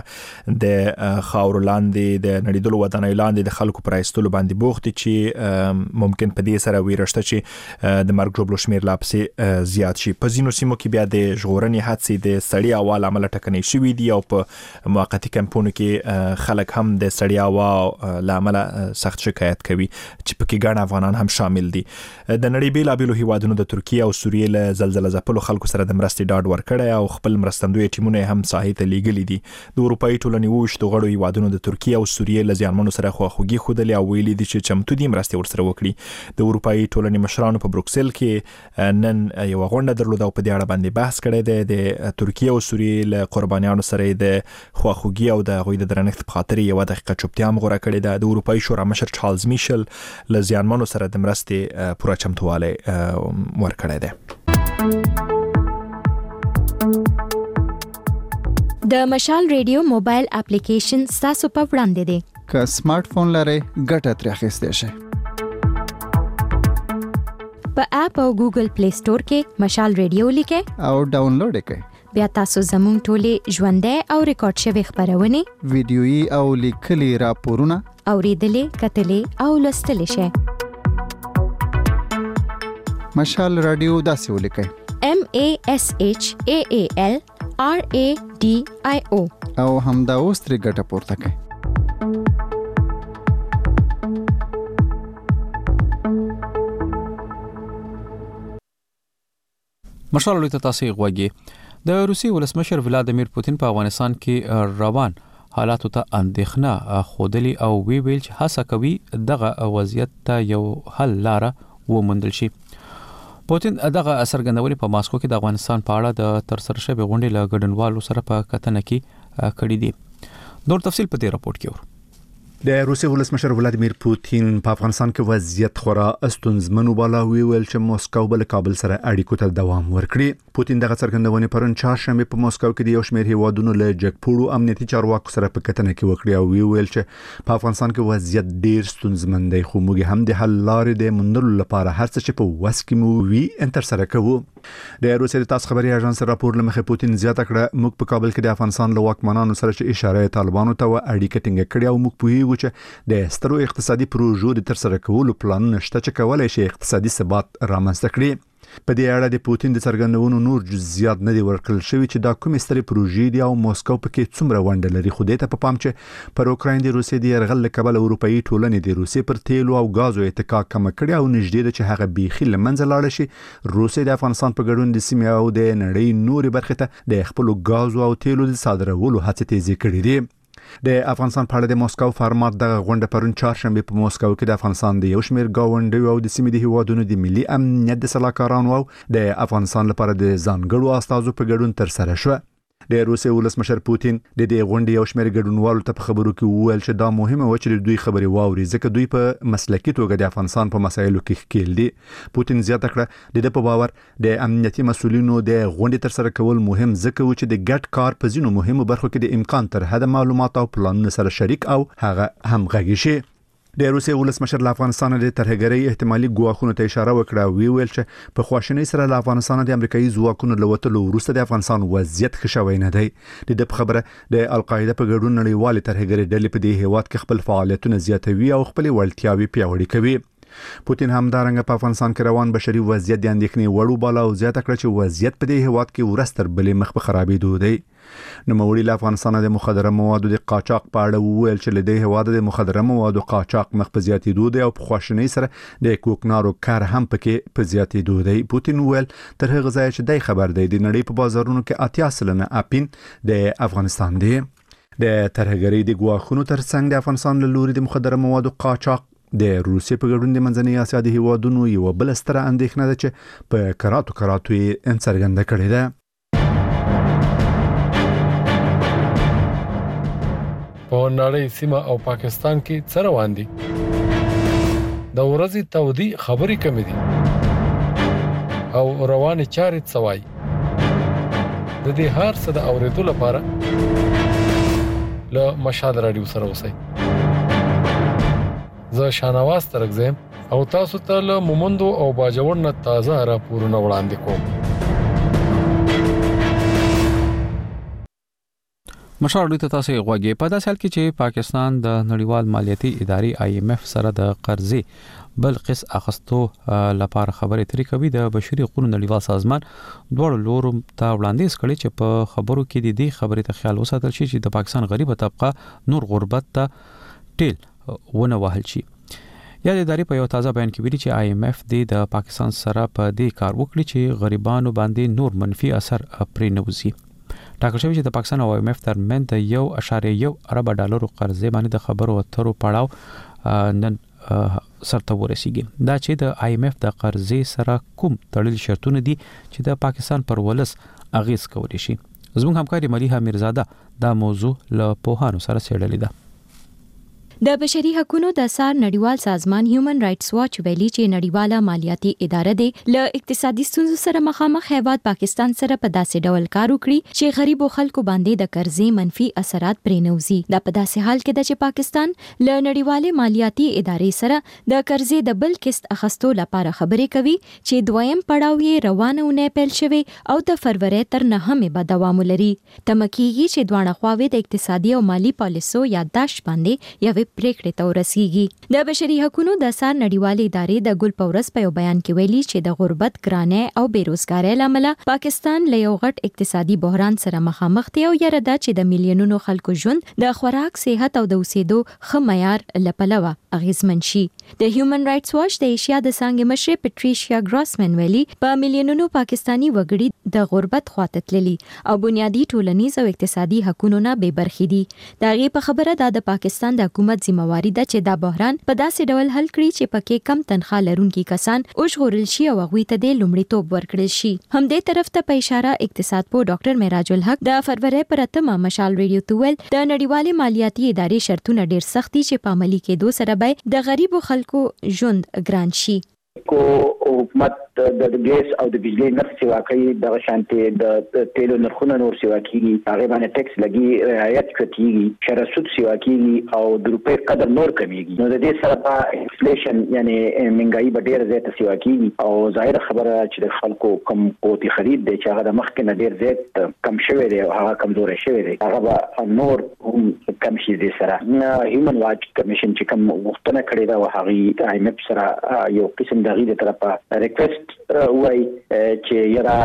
د خاورو لاندې د نړیدلو ودانیو لاندې د خلکو پر ایستلو باندې بوخت دي چې ممکن په دې سره ویره شته چې د مرګ ژوبلو شمیر لا پسې زیات شي. په ځینو سیمو کې بیا د ژغورنې هڅې د سړي هوا له امله ټکنۍ شوي دي او په موقتي کمپونو کې خلک هم د سړي هوا له امله سخت شکایت کوي چې پکې ګڼ افغانان هم شامل دي. د نړۍ بیلابیلو هیوادونو د ترکیه او سوریې له زلزله ځپلو خلکو سره د مرستې ډاډ ورکړی او خپل مرستندوی ټیمونه هم ساحې ته لیږلي دي. د اروپایي ټولنې اوویشتو غړو هیوادونو د ترکیه او سوریې له زیانمنو سره خواخوږي ښودلې او ویلي دي چې چمتو دي مرستې ورسره وکړي. د اروپایي ټولنې مشرانو په بروکسل کې نن یوه غونډه درلوده او په دې اړه باندې بحث کړی دی. د ترکیه او سوریې له قربانیانو سره د خواخوږي او د هغوی د درنښت په خاطر یوه دقیقه چوپتیا هم غوره کړې ده. د اروپایي شورا مشر چارلز میشل له زیانمنو سره د مرستې پوره چمتووالی ورکړی دی. د مشال ریډیو موبایل اپلیکیشن تاسو په وړاندې دی. که سمارټ فون لرئ ګټه ترې اخیستئ شئ. په اپ او ګوګل پلی سٹور کې مشال ریډیو لیکئ او ډاونلوډ یې کړئ. بیا تاسو زموږ ټولې ژوندۍ او ریکارډ شوي خبرونه، ویډیويي او لیکلي راپورونه اوریدلې، کتلې او لوستلې شئ. مشال رادیو داسې ولیکئ: M A S H A A L R A D I O او همدا اوس ترې ګټه پورته کړئ. مشال لوی ته تاسو غوږی. د روسي ولسمشر ولادیمیر پوتین په افغانستان کې روان حالاتو ته اندېښنه خودلی او وی ویل چې هڅه کوي دغه وضعیت ته یو حل لاره وموندل شي. پوتین دغه څرګندونې په ماسکو کې د افغانستان په اړه د ترسره شوې غونډې له ګډونوالو سره په کتنه کې کړې دي. نور تفصیل په دې راپورټ کې ورو. د روسي ولسمشر ولادیمیر پوتین په افغانستان کې وضعیت خورا استونزمن وباله، ویل چې موسکو بل کابل سره اړیکو ته دوام ورکړي. پوتین دغه څرګندونې پرون چهارشنبه په موسکو کې د یو شمېر هیوادونو له جګپوړو امنیتي چارواکو سره په کتنه کې وکړي او ویل چې په افغانستان کې وضعیت ډیر ستونزمن دی، خو موږ هم د حل لارې د موندلو لپاره هر څه چې په وس کې مو وی انتر سره کوو. د روسي د تاسو خبري اژانس راپور لمخې پوتین زیاته کړه موږ په کابل کې د افغانستان له واکمنانو سره چې اشاره طالبانو ته و اړیکه ټینګه کړې او موږ په چې د سترو اقتصادي پروژو د ترسره کولو پلانونه شته چې کولای شي اقتصادي ثبات رامنځته کړي. په دې اړه د پوتین د څرګندونو نور جزئیات نه دي ورکړل شوی چې دا کومې سترې پروژې دي او موسکو پکې څومره ونډه لري. خو دې ته په پام چې پر اوکراین د روسي د يرغل کبل اروپאי ټولنې د روسي پر تیلو او غازو اتکا کم کړی او نږدې ده چې هغه بيخي لمنځه لاړ شي. روسي د افغانستان په ګډون د سیمې او د نړۍ نورې برخې ته د خپل غازو او تیلو د صادرولو هڅې تیزې کړې دي. د افغانستان په اړه د موسکو فارمات د غونډه پرون چهارشنبه په موسکو کې د افغانستان د یو شمېر گاونډیو او د سیمې د هیوادونو د ملي امنیت د سلاکارانو او د افغانستان لپاره د ځانګړو استازو په ګډون تر سره شو. د روسي ولسمشر پوتین د دې غونډې یو شمېر ګډونوالو ته په خبرو کې وویل چې دا مهمه و چې دوی خبري واوري ځکه دوی په مسلکي توګه د افغانستان په مسایلو کې ښکیل دي. پوتین زیاته کړه د دې په باور د امنیتي مسولینو د غونډې تر سره کول مهم ځکه و چې د ګډ کار په ځینو مهمو برخو کې د امکان تر حد معلومات او پلانونو سره شریک او هغه همغږي شي. د روسي ولسمشر له افغانستان د ترهګرۍ احتمالي ګواښونو ته اشاره وکړه، ویل چې په خواشینۍ سره له افغانستان د امریکایي ځواکونو له وتلو وروسته د افغانستان وضعیت ښه شوی نه دی. د دې په خبره د القاعده په ګډون نړیوال ترهګرۍ ډلې په دې هیواد کې خپل فعالیتونه زیاتوي او خپل وړتیاوې پیاوړې کوي. پوتین همدارنګه په افغانستان کې روان بشري وضعیت د اندېښنې وړ وباله او زیاته کړه چې وضعیت په دې هیواد کې ورستر بلې مخ په خرابېدو دی. نوموړي له افغانستان د مخدره موادو د قاچاق په اړه وویل چې له دې هیواد د مخدره موادو قاچاق مخ په زیاتېدو دی او په خواشینۍ سره د کوکنارو کار هم پکې په زیاتېدو دی. پوتین وویل تر هغه ځایه چې دای خبر دی د نړۍ په بازارونو کې اتیا سلنه اپین د افغانستان دی. د ترهګرۍ د ګواښونو ترڅنګ د افغانستان له لوري د مخدره موادو قاچاق د روسي په ګډون د منځنۍ اسیا د هیوادونو یو بل ستره اندېښنه ده چې په کراتو کراتو یې څرګنده کړې ده. په نړۍ سیمه او پاکستان کې څه روان دي؟ د ورځې تودي خبرې کمې دي او روانې چارې څه وایي؟ د دې هر څه د اورېدو لپاره له مشال رادیو سره اوسئ. زه شانواز ترګزم او تاسو ته له مومندو او باجوړ نه تازه راپورونه وړاندې کوم. مشال لوی ته تاسو غوږی. په داسې حال کې چې پاکستان د نړیوال مالیاتي ادارې آی ایم اف سره د قرضې بل قسط اخستو لپاره خبرې ترې کوي، د بشري حقوقو نړیوال سازمان دوه لورو ته وړاندیز کړي چې په خبرو کې د دې خبرې ته خیال وساتل شي چې د پاکستان غریبه طبقه نور غربت ته ټیل ونه وهل شي. یا د ادارې په یو تازه بیان کې ویلي چې آی ایم اف د پاکستان سره په دې کار وکړي چې غریبانو باندې نور منفي اثر پرې نه وځي. ټاکل شوی چې د پاکستان او آی ایم اف ترمنځ د یو اعشاریه یو ارب ډالرو قرضې باندې د خبرو اترو پړاو نن سرته ورسیږي. دا چې د آی ایم اف د قرضې سره کوم تړل شرطونه دي چې د پاکستان پر ولس اغیز کولی شي. زموږ همکاري ملیحه میرزاده دا موضوع له پوهانو سره څېړلې ده. د بشري حقوقو د سار نړیوال سازمان هیومن رائټس واچ ویلي چې نړیواله مالیاتي اداره د ل اقتصادي ستونزو سره مخامخ هیواد پاکستان سره په داسې ډول کار وکړي چې غریبو خلکو باندې د قرضې منفي اثرات پرېنوزي. دا په داسې حال کې د چې پاکستان ل نړیواله مالیاتي ادارې سره د قرضې د بل قسط اخستو لپاره خبرې کوي چې دویم پړاو یې روانونه پیل شوی او د فروری تر نهمه به دوام لري. تمکیږي چې دوه خواوې د اقتصادي او مالی پالیسو یادداشت باندې یوې پریکړې ته ورسیږي. د بشري حقوقو د سار نړیوالې ادارې د ګل پورس په بیان کې ویلي چې د غربت، ګرانۍ او بیروزګارۍ لامل پاکستان له یو غټ اقتصادي بحران سره مخامخ دی او یره دا چې د میلیونونو خلکو ژوند د خوراک، صحت او د اوسېدو ښه معیار لپلوه اغیزمن شي. د هیومن رائټس واچ د ایشیا د څانګې مشر پټریشیا ګراسمن ویلي په میلیونونو پاکستانی وګړي د غربت خواته تللي او بنیادی ټولنیز او اقتصادي حقوقونه به برخې دي. دا غي په خبره ده د پاکستان د حکومت ذمہواری ده چې دا بحران په داسې ډول حل کړي چې پکې کم تنخواه لرونکي کسان او ژغورل شي او هغوی ته د لومړیتوب ورکړل شي. همدې طرف ته په اشاره اقتصاد پوه ډاکټر معراج الحق د فروری پر اتمه مشال ریډیو ته ویل د نړیوالې مالیاتي ادارې شرطونه ډیر سخت دي چې په عملي کېدو سره به د غریبو خلکو ژوند ګران شي. کو حکومت د ګیس او د بجلی نرخ سیوا کوي د شانتي د تیلو نرخونه نور سیوا کوي هغه باندې ټیکس لګي رعایت کوي شرسود سیوا کوي او د روپې قدر نور کمیږي. نو د دې سره په انفلیشن یعنی مهنګای به ډیر زیات سیوا کوي او ظاهر خبره چې د خلکو کم قوتي خرید دی چې هغه د مخکې نه ډیر زیات کم شوی دی او هغه کمزوري شوی دی هغه به نور هم کم شي. د سره هیومن واچ کمیشن چې کوم غوښتنه کړې ده او هغه آی ایم ایف سره یو قسم د غیر طرفه ریکوست وای چې یرا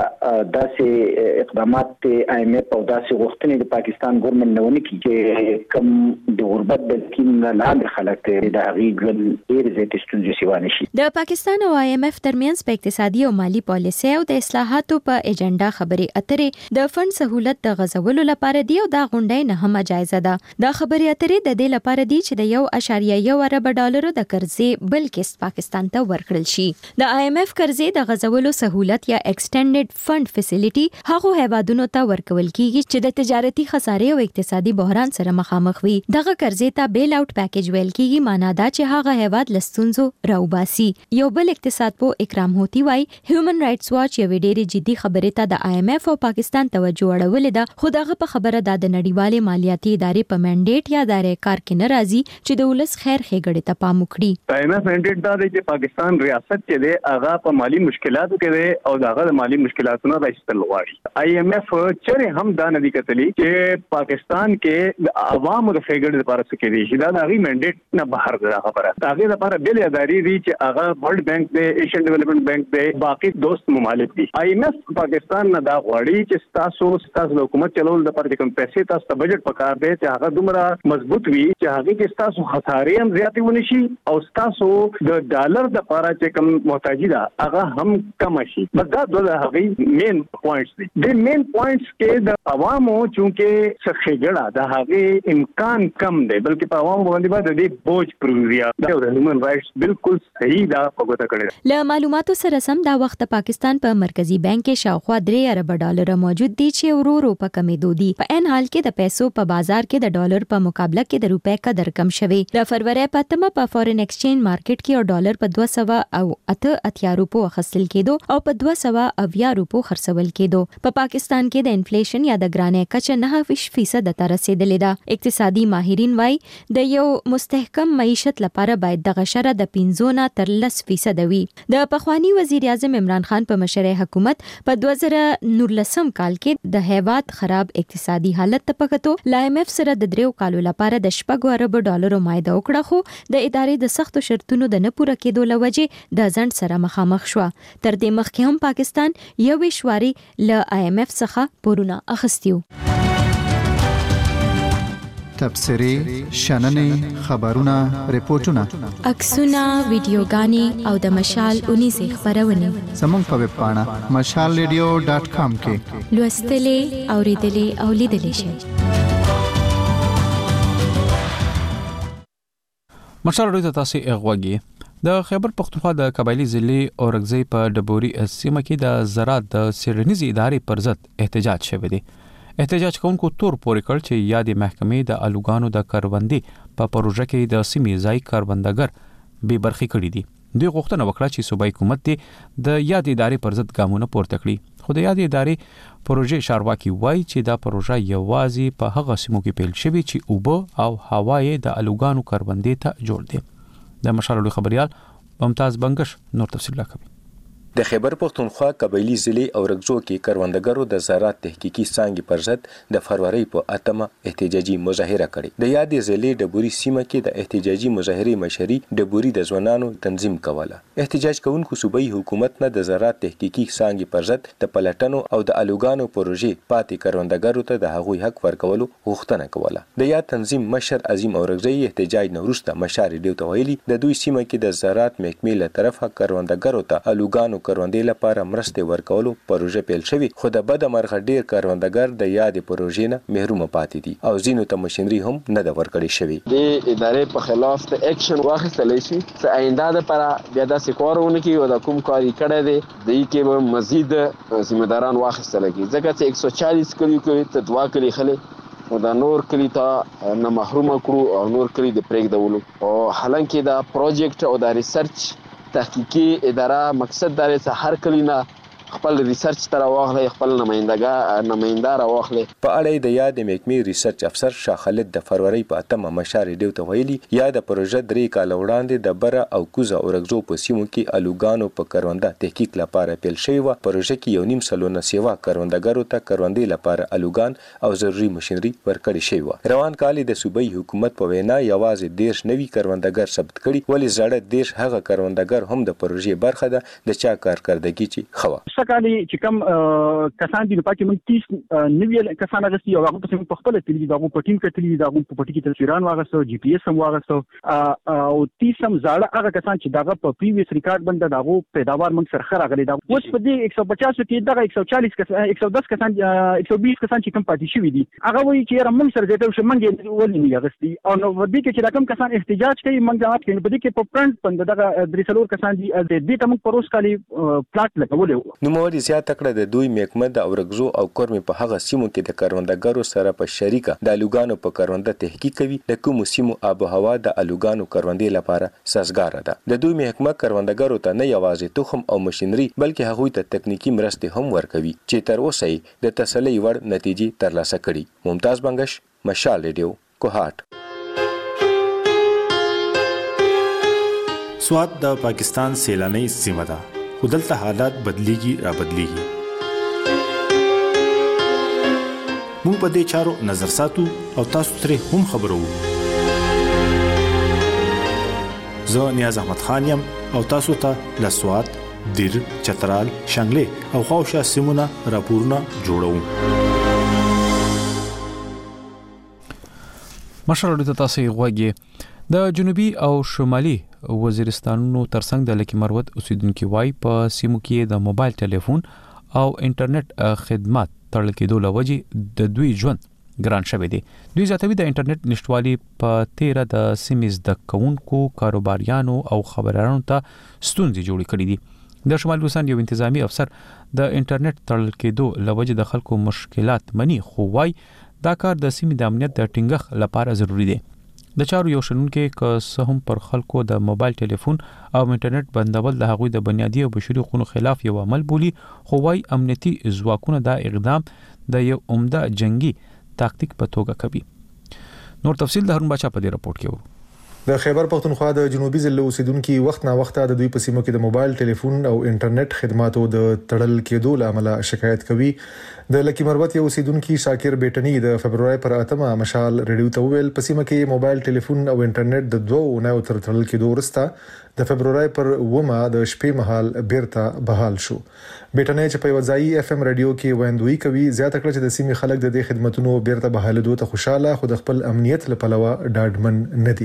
داسې اقدامات آی ایم ایف او داسې غوښتنې د پاکستان ګورنمنت نه ونی کی چې کم د غربت د کین لاندې خلک د هغې ګل ډیر زیات ستونزې سیوانه شي. د پاکستان او آی ایم ایف ترمنځ په اقتصادي او مالی پالیسي او د اصلاحاتو په ایجنډا خبرې اترې د فند سہولت د غزولو لپاره دی او دا غونډه نه هم جایزه ده. دا خبرې اترې د دې لپاره دی چې د یو اشاریه یو ارب ډالر د قرضې بل قسط پاکستان ته ورکړل شي. د آی ایم ایف قرضې د غزولو سہولت یا ایکسټینډډ فند فیسیلیټي هغه هیوادونو ته ورکول کیږي چې د تجارتي خسارې او اقتصادي بحران سره مخامخ وي. دغه قرضې ته بیل اوټ پیکیج ویل کیږي. معنا دا چې هغه هیواد لستونزو راوباسي. یو بل اقتصاد په اکرام هوتی وای هیومن رائټس واچ یو ډېری جدي خبره ته د آی ایم ایف او پاکستان توجه اړولې ده خو دغه په خبره د نړیوالې مالیاتي ادارې په منډیټ یا دارې کار کې ناراضي چې د ولس خیر ښېګړې ته پام وکړي. آی ایم ایف منډیټ دا دی چې پاکستان ریاست کې دی هغه په مالی مشکلاتو کې دی او داغه د مالی مشکلاتونو راځتل غواړي. آی ایم ایف چیرې هم دا نه دی کتلی چې پاکستان کې د عوامو د فیګړې لپاره څه کوي چې دا د هغه منډیټ نه بهر ده. خبره هغه لپاره بل ادارې دي چې هغه ورلد بانک دی، ایشین ډیولپمنٹ بانک دی، باقي دوست ممالک دي. آی ایم ایف پاکستان نه دا غواړي چې تاسو تاسو د حکومت چلول د لپاره کوم پیسې تاسو ته بجټ پکار دی چې هغه دومره مضبوط وي چې هغه کې تاسو خسارې هم زیاتې ونی شي او تاسو د ډالر د لپاره چې کوم محتاجی ده هغه هم کم شي. بس دا د هغه مین پوینټس دي. د مین پوینټس کې د عوامو چونکه څخېګړه د هغه امکان کم دی بلکې په عوامو باندې باندې د بوج پروژیا د هیومن رائټس بالکل صحیح دا وګورئ کړی. له معلوماتو سره سم دا وخت پاکستان په مرکزی بانک کې شاوخوا درې ارب ډالر موجود دي چې ورو ورو په کمېدو دي. په ان حال کې د پیسو په بازار کې د ډالر په مقابله کې د روپې قدر کم شوی. د فروری په اتمه په فورن ایکسچینج مارکیټ کې یو ډالر په دوه سوه او اته اتیا روپو اخیستل کېدو او په دوه سوه اویا روپو خرڅول کېدو. په پاکستان کې د انفلیشن یا د ګرانۍ کچه نه فیصد ته رسیدلې ده. اقتصادي ماهرین وایي د یو مستحکم معیشت لپاره باید دغه شرح د پنځه نه تر لس فیصد وي. د پخوانی وزیر اعظم عمران خان په مشرۍ حکومت په دوه زره نولسم کال کې د هیواد خراب اقتصادي حالت ته پکتو ل آی ایم ایف سره د دریو کالو لپاره د شپږ ارب ډالرو معاهده وکړه خو د ادارې د سختو شرطونو د نه پوره کېدو لوجه د ځنډ سره مخامخ شو. تر دې مخکې هم پاکستان یو وشواري ل آی ایم ایف څخه پورونه اخیستیو. تبصری، شننې، خبرونه، ریپورتونه، عکسونه، ویډیوګانې او د مشال اونیزه خبرونه زموږ په ویب پاڼه مشال ریډیو ډاټ کام کې لوستلې، اوریدلې او لیدلې شئ. مشال ریډیو تاسو اغواګي د خیبر پختونخوا د قبایلی ضلع اورګزی په ډبوري سیمه کې د زراعت د سیرنیزي ادارې پر ضد احتجاج شوی دی. احتجاج کوونکو تور پورې کړ چې یادې محکمې د الوګانو د کاروبندي په پروژه کې د سیمې ځای کاروبندګر به برخي کړی دي. دوی غوښتنه وکړه چې صوبایي حکومت د یادې ادارې پر ضد ګامونه پورته کړي، خو د یادې ادارې پروژې چارواکي وایي چې دا پروژه یوازې په هغه سیمو کې پیل شوې چې اوبه او هوا یې د الوګانو کاروبندي ته جوړ دي. د مشال خبريال ممتاز بنگش نور تفصیل راکوي. د خیبر پختونخوا قبایلی ضلع او رګزو کې کروندګرو د زراعت تحقیقي څانګې پر ضد د فروری په اتمه احتجاجي مظاهره کړې. د یادې ضلع د بوري سیمه کې د احتجاجي مظاهره مشري د بوري د ځوانانو تنظیم کوله. احتجاج کوونکو صوبایي حکومت نه د زراعت تحقیقي څانګې پر ضد د پلټنو او د الوګانو پروژې پاتې کروندګرو ته د هغوی حق ورکولو غوښتنه کوله. د یاد تنظیم مشر عظیم اورغزی احتجاج نه وروسته مشار ډیو ته ویلي د دوی سیمه کې د زراعت محکمې له طرفه کروندګرو ته الوګانو کروندې لپاره مرسته ورکولو پروژه پیل شوی، خو د بد مرغه ډیر کاروندګر د یادې پروژې نه محروم پاتې دي او ځینو ته ماشينري هم نه د ورکړې شوی. د ادارې په خلاف د اکشن واخیستل شي چې آینده لپاره بیا د سکوارونه کې او د کوم کاری کړه دي د کې به مزید ذمہ داران واخیستل کی، ځکه چې ایک سو چالیس کلی کې ته دوا کلی خلې او د نور کلی ته نه محروم کړو او نور کلی د پرېږدولو. او حالانکه دا پروجیکټ او د ریسرچ تحقیقي اداره مقصد دا دی چې هر کلی نه خپل ریسرچ تر واخلې، خپل نمائندګا نمائنده را واخلې. په اړه د یاد محکمې ریسرچ افسر شاه خالد د فروری په اتمه مشار ډیو ته ویلي یا د پروژه درې کال وړاندې د بره او کوزه او رګزو په سیمو کې الوګانو په کرونده تحقیق لپاره پیل شوی و. پروژه کې یو نیم سلونه سیوا کروندګرو ته کروندې لپاره الوګان او ضروري ماشينري ورکړي شوی و. روان کال د صوبایي حکومت په وینا یوازې دیش نوي کروندګر ثبت کړي، ولې زړه دیش هغه کروندګر هم د پروژې برخه ده د چا کارکردګي چې خوا سکالي چې کوم کسان دي په کې من تیس نوی کسان غسي او هغه په خپل تللی دغه په ټیم کې تللی دغه په پټی کې تصویران واغستو، جی پی ایس هم واغستو او تیس هم زړه هغه کسان چې دغه په پریویس ریکارډ باندې دغه پیداوار من سره راغلي دا اوس په دې ایک سو پچاس کې دغه ایک سو چالیس کسان ایک سو دس کسان ایک سو بیس کسان چې کوم پاتې شوی دي هغه وایي چې رمن سره زیاته شو منګي ولې نه غستی او نو ودی کې چې کوم کسان احتجاج کوي منګه اپ کې په دې کې په فرنٹ باندې دغه درې څلور کسان دي د دې تم پروس کالي پلاټ لګولې. نو موري زیاته کړه د دوی محکمه د اورګزو او کورمي په هغه سیمو کې د کروندګرو سره په شریکه د الوګانو په کرونده تحقیق کوي. د کوم سیمو آب او هوا د الوګانو کروندې لپاره سازګار ده. د دوی محکمه کروندګرو ته نه یوازې تخم او ماشينري بلکې هغوی ته تکنیکی مرستې هم ورکوي چې تر اوسه د تسلی وړ نتیجې ترلاسه کړي. ممتاز بنگش، مشال ریډیو، کوهات. سواد د پاکستان سیلاني سیمه ده، خو دلته حالات بدلیږي را بدلیږي. موږ په دې چارو نظر ساتو او تاسو ترې هم خبرو. زه نیاز احمد خان یم او تاسو ته له سواد، دیر، چترال، شانګلې او خواوشا سیمونه راپورونه جوړوم. مشر د تاسو غوږی د جنوبي او شمالي وزیرستانونو ترڅنګ د لکی مروت اوسیدونکو وای په سیمو کې د موبایل ټلیفون او انټرنیټ خدمات تړل کېدو لوجې د دوی ژوند ګران شوی دی. دوی ذاتوي د انټرنیټ نشټوالي په تیره د سیمز د کونکو کاروباریانو او خبرانو ته ستونزې جوړې کړې دي. د شمال وزیرستان یو انتظامی افسر د انټرنیټ تړل کېدو لوجې د خلکو مشکلات مني، خو وای دا کار د سیمې د امنیت د ټینګښ لپاره ضروری دی. د چارو یو شنونکو که څه هم پر خلکو د موبایل ټلیفون او انټرنیټ بندول د هغوی د بنیادی او بشري حقوقو خلاف یو عمل بولی، خو وايي امنیتي ځواکونه دا اقدام د یو عمده جنگي تاکتیک په توګه کوي. نور تفصیل د هارون بچا په دې راپورټ کې وو. د خیبر پختونخوا د جنوبي ضلع اوسیدونکو وخت نا وخت د دوی په سیمو کې د موبایل ټلیفون او انټرنیټ خدماتو د تړل کېدو لامل شکایت کوي. د لکی مروت یو اوسیدونکو شاکر بیٹنی د فبرवरी پر اتمه مشال ریډیو ته ویل په سیمه کې موبایل ټلیفون او انټرنیټ د دوه نه تر تړل کېدو وروسته د فبرवरी پر ومه د شپې مهال بیرته بحال شو. بیٹنی چې په وځای اف ام ریډیو کې ویندوي کوي زیاته کړ چې د سیمې خلک د دې خدماتونو بیرته بحالېدو ته خوشاله، خو د خپل امنیت لپاره ډاډمن نه دي.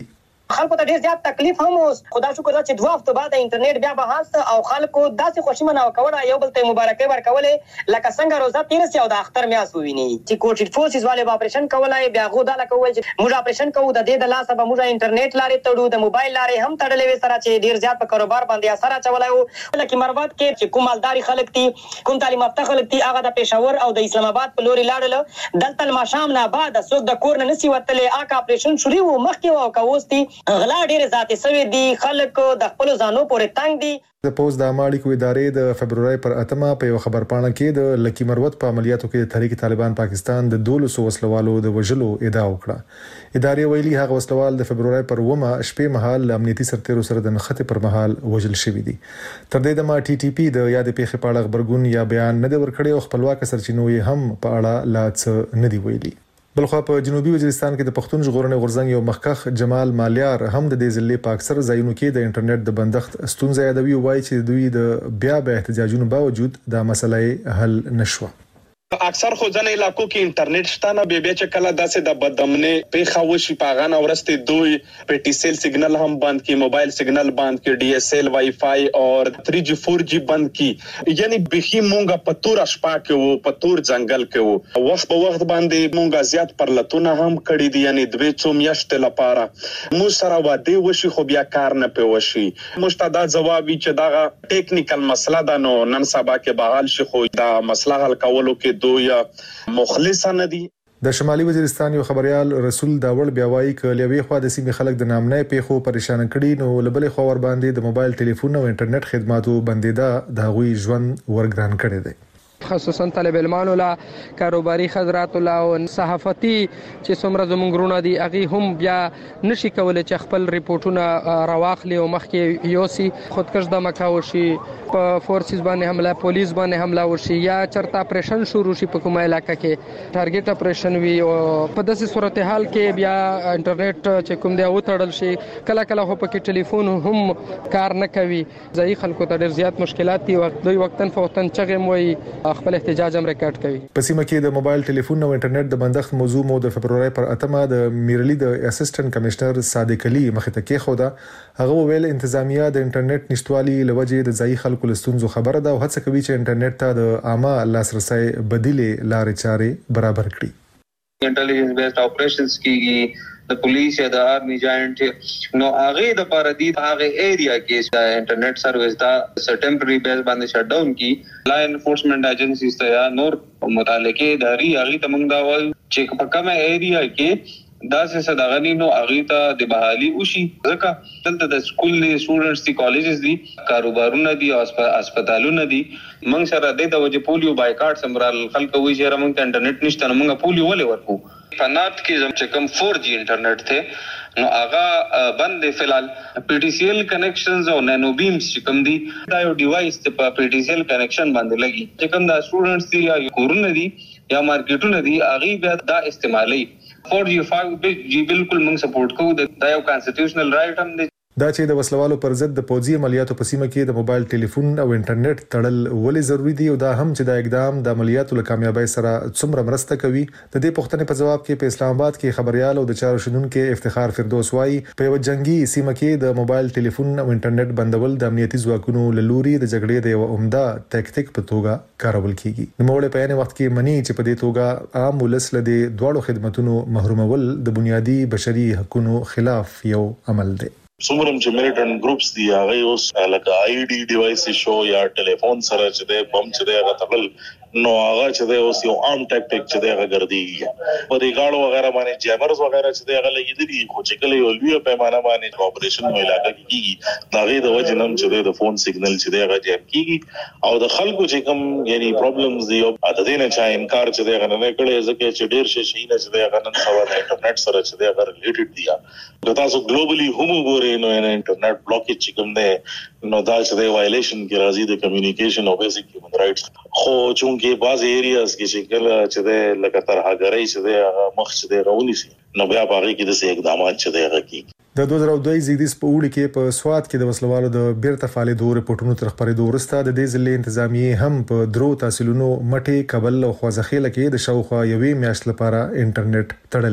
خلکو ته ډیر زیات تکلیف هم اوس خدا شکر چې دوه هفته بعد انټرنیټ بیا بحث او خلکو داسې خوشمنه وکړه یو بل ته مبارکي ورکولې لکه څنګه روزه تیر سي او د اختر میاس وویني چې کوټ فورسز والے اپریشن کولای بیا غو دا لکه ول چې موږ اپریشن کوو د دې د لاسه به موږ انټرنیټ لارې تړو د موبایل لارې هم تړلې وي سره چې ډیر زیات په کاروبار باندې اثر اچولای وو لکه مربات کې چې کوم مالداري خلک دي کوم تعلیم یافته خلک دي هغه د پېښور او د اسلام آباد په لوري لاړل دلته ماشام نه بعد څوک د کور نه نسی وتلې اګه اپریشن شروع وو مخکې وو کوستي غلا ډیر ذاتي سوي دي خلک د خپل ځانو پورې تنگ دي د پوز د اماړي کو ادارې د فبرवरी پر اتمه په یو خبر پاڼه کې د لکی مروت په عملیاتو کې تحریک طالبان پاکستان د دولسو وسلوالو د وجلو ادعا وکړه ادارې ویلي هغه وسلوال د فبرवरी پر ومه شپې مهال امنیتي سرتیرو سره د نخته پر مهال وجل شوی دي تر دې د ما ټي ټي پی د یاد پیښې په اړه خبرګون یا بیان نه دی ورکړی او خپلواک سرچینو یې هم په اړه لا څه نه دی ویلي بلخو په جنوبي وزیرستان کې د پښتون ژغورنې غورځنګ یو مخکخ جمال مالیار هم د دې ضلع په اکثر ځایونو کې د انټرنیټ د بندښت ستونزې یادوي او وایي چې دوی د بیا بیا احتجاجونو باوجود دا مسله حل نشوه اکثر خو ځنه علاقو کې انټرنیټ شته نه به به چې کله داسې د بدامنه په خوشي پاغان اورسته دوی په ټي سي ال سیګنل هم بند کی موبایل سیګنل بند کی ډي اس ال وائی فائی او تھری جی فور جی بند کی یعنی بخي مونږه په تور شپه کې وو په تور ځنګل کې وو وخت په وخت باندې مونږه زیات پرلتونه هم کړی دي یعنی دوی څو میاشتې لپاره مو سره واده وشي خو بیا کار نه پي وشي مستعد جواب چې دا ټیکنیکل مسله ده نو نن سبا کې بحال شي خو دا مسله حل کولو کې دوی مخلصانه دي د شمالي وزیرستان یو خبريال رسول داول بیا وایي ک لوي خو د سیمې خلک د نامنې پیښو پریشان کړي نو لبلې خو ور باندې د موبایل ټلیفون او انټرنیټ خدماتو بندیدا د غوي ژوند ورګران کړي دي خصوصا طالب علمانو لا کاروباري حضرات لا او صحافتي چې څومره زمونږ رونه دي اغي هم بیا نشي کولای چې خپل ریپورتونه راواخلي او مخکې یوسي خودکش د مکاو شي په فورسز باندې حمله پولیس باندې حمله وشي یا چرته اپریشن شروع شي په کومه علاقې کې ټارګټ اپریشن وي او په داسې صورتحال کې بیا انټرنیټ چې کوم دی او تړل شي کله کله خو په کې ټلیفون هم کار نه کوي ځای خلکو ته ډیر زیات مشکلات دي وخت دوی وختن فوتن چغه موي خپل احتجاج هم ریکارډ کوي په سیمه کې د موبایل ټلیفون او انټرنیټ د بندښت موضوع مو د فبرवरी پر اتمه د میرلی د اسسټنټ کمشنر صادق علي مخه ته کې خوده هغه ویل انتظامیه د انټرنیټ نشټوالي لوجه د ځای خلکو لستونزو خبره ده او هڅه کوي چې انټرنیټ ته د عامه لاسرسي بدیلې لارې چارې برابر کړي انټيليجنس بیسډ اپریشنز کیږي د پولیس یا د آرمي جاینټ نو هغه د پاره دي هغه ایریا کې د انټرنیټ سرویس دا ټمپرری بیس باندې شټ ډاون کی لا انفورسمنت ایجنسیز ته یا نور متعلقه اداري هغه ته موږ دا وایو چې په کومه ایریا کې دا څه صداغنی نو هغه ته د بحالي وشي ځکه دلته د سکول دي سټوډنټس دي کالجز دي کاروبارونه دي او هسپتالونه دي موږ سره د وجه پولیو بایکاټ سمرال خلک وی چې موږ انټرنیټ نشته موږ پولیو ولې ورکو فنات کې چې کوم فور جی انټرنیټ ته نو هغه بند فلال پی ټی سی ال کنیکشنز او نانو بیمز چې کوم دي دا یو ډیوایس ته په پی ټی سی ال کنیکشن باندې لګي چې کوم دا سټوډنټس دي یا کورونه دي یا مارکیټونه دي هغه بیا دا استعمالي فور جی فایو جی بالکل موږ سپورټ کوو دا یو کانسټیټیوشنل رائټ هم دی دا چې د وسلوالو پر ضد د پوځي عملیاتو په سیمه کې د موبایل ټلیفون او انټرنیټ تړل ولې ضروری دي او دا هم چې دا اقدام د عملیاتو له کامیابی سره څومره مرسته کوي د دې پوښتنې په جواب کې په اسلام آباد کې خبريال او د چارو شنونکو افتخار فردوس وایي په یو جنگي سیمه کې د موبایل ټلیفون او انټرنیټ بندول د امنیتي ځواکونو له لوري د جګړې د یو عمده ټاکټیک په توګه کارول کیږي نو موږ په یانه وخت کې منی چې په دې توګه عام ولس له دې دواړو خدماتونو محرومول د بنیادی بشري حقوقو خلاف یو عمل دی څومره چې ملیټنټ ګروپس دی هغه اوس لکه آی ډي ډیوایس شو یا ټلیفون سره چې د بم چې د غتبل نو هغه چې د اوس یو عام ټاکټیک چې د غردي په دې غاړو وغیرہ باندې جیمرز وغیرہ چې د هغه لګیدلی خو چې کله یو لوی پیمانه باندې اپریشن نو علاقه کې کیږي دا غي د وجه نم چې د فون سیګنل چې د هغه جیم کیږي او د خلکو چې کوم یعنی پرابلمز دی او د دې نه چا انکار چې د هغه نه کړي ځکه چې ډیر شي شي نه چې د هغه نن سوا د انټرنیټ سره چې د هغه ریلیټډ دی دا تاسو ګلوبلی هم وګورئ نو انټرنیټ بلاکیج چې کوم دی نو دا چې د وایلیشن کې راځي د کمیونیکیشن او بیسیک هیومن رائټس خو چونکه بعض ایریاز کې چې کله چې د لګاتار هغړی چې د مخ چې د غونی سي نو بیا باغی کې د سي اقدامات چې د هغه کې د دوه زره دوه زیږدیز په وړي کې په سواد کې د وسلوالو د بیرته فعالیت رپورټونو تر خبرې دورسته د دې ځلې انتظامیه هم په درو تحصیلونو مټي کابل او خوځخېله کې د شاوخوا یوې میاشت لپاره انټرنیټ تړلو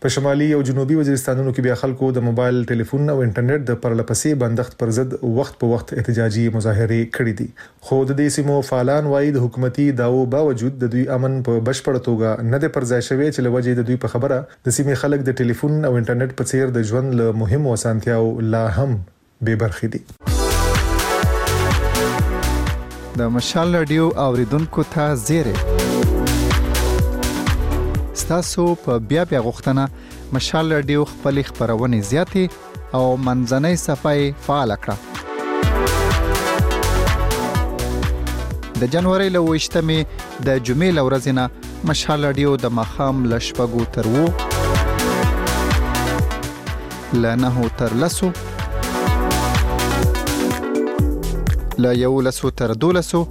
په شمالي او جنوبي وزیرستانونو کې بیا خلکو د موبایل ټلیفون او انټرنیټ د پرلپسې بندښت پر ضد وخت په وخت احتجاجي مظاهره کړې دي. خو د دې سیمو فعالان وايي د حکومتي داو باوجود د دوی امن په بشپړ توګه نه د پرځای شوی چې لوجه د دوی په خبره د سیمې خلک د ټلیفون او انټرنیټ په څیر د ژوند له مهمو اسانتیاو لا هم بے برخې دي. د مشال رادیو اوریدونکو ته زیره تاسو په بیا بیا غوښتنه مشال رادیو خپل خبرونه زیاتې او منځنۍ صفحه فعال کړه. د جنوري له وشتمې د جمعې لورځ نه مشال رادیو د مخام لشپګو تر وو لنه تر لسو لا یو لسو تر دولسو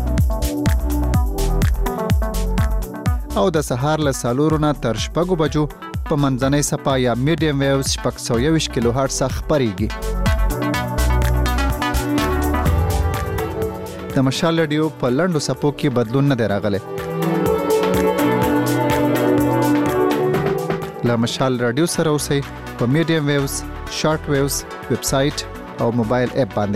او د سهار له سالورونه تر شپږو بجو په منځنۍ صفحه یا میډیم ویوز شپږ سوه یوویشت کیلو هرټز خپرېږي. د مشال رادیو په لنډو صفحو کې بدلون نه دی راغلی. له مشال رادیو سره اوسئ په میډیم ویوز، شارټ ویوز، ویب سایټ او موبایل اپ باندې.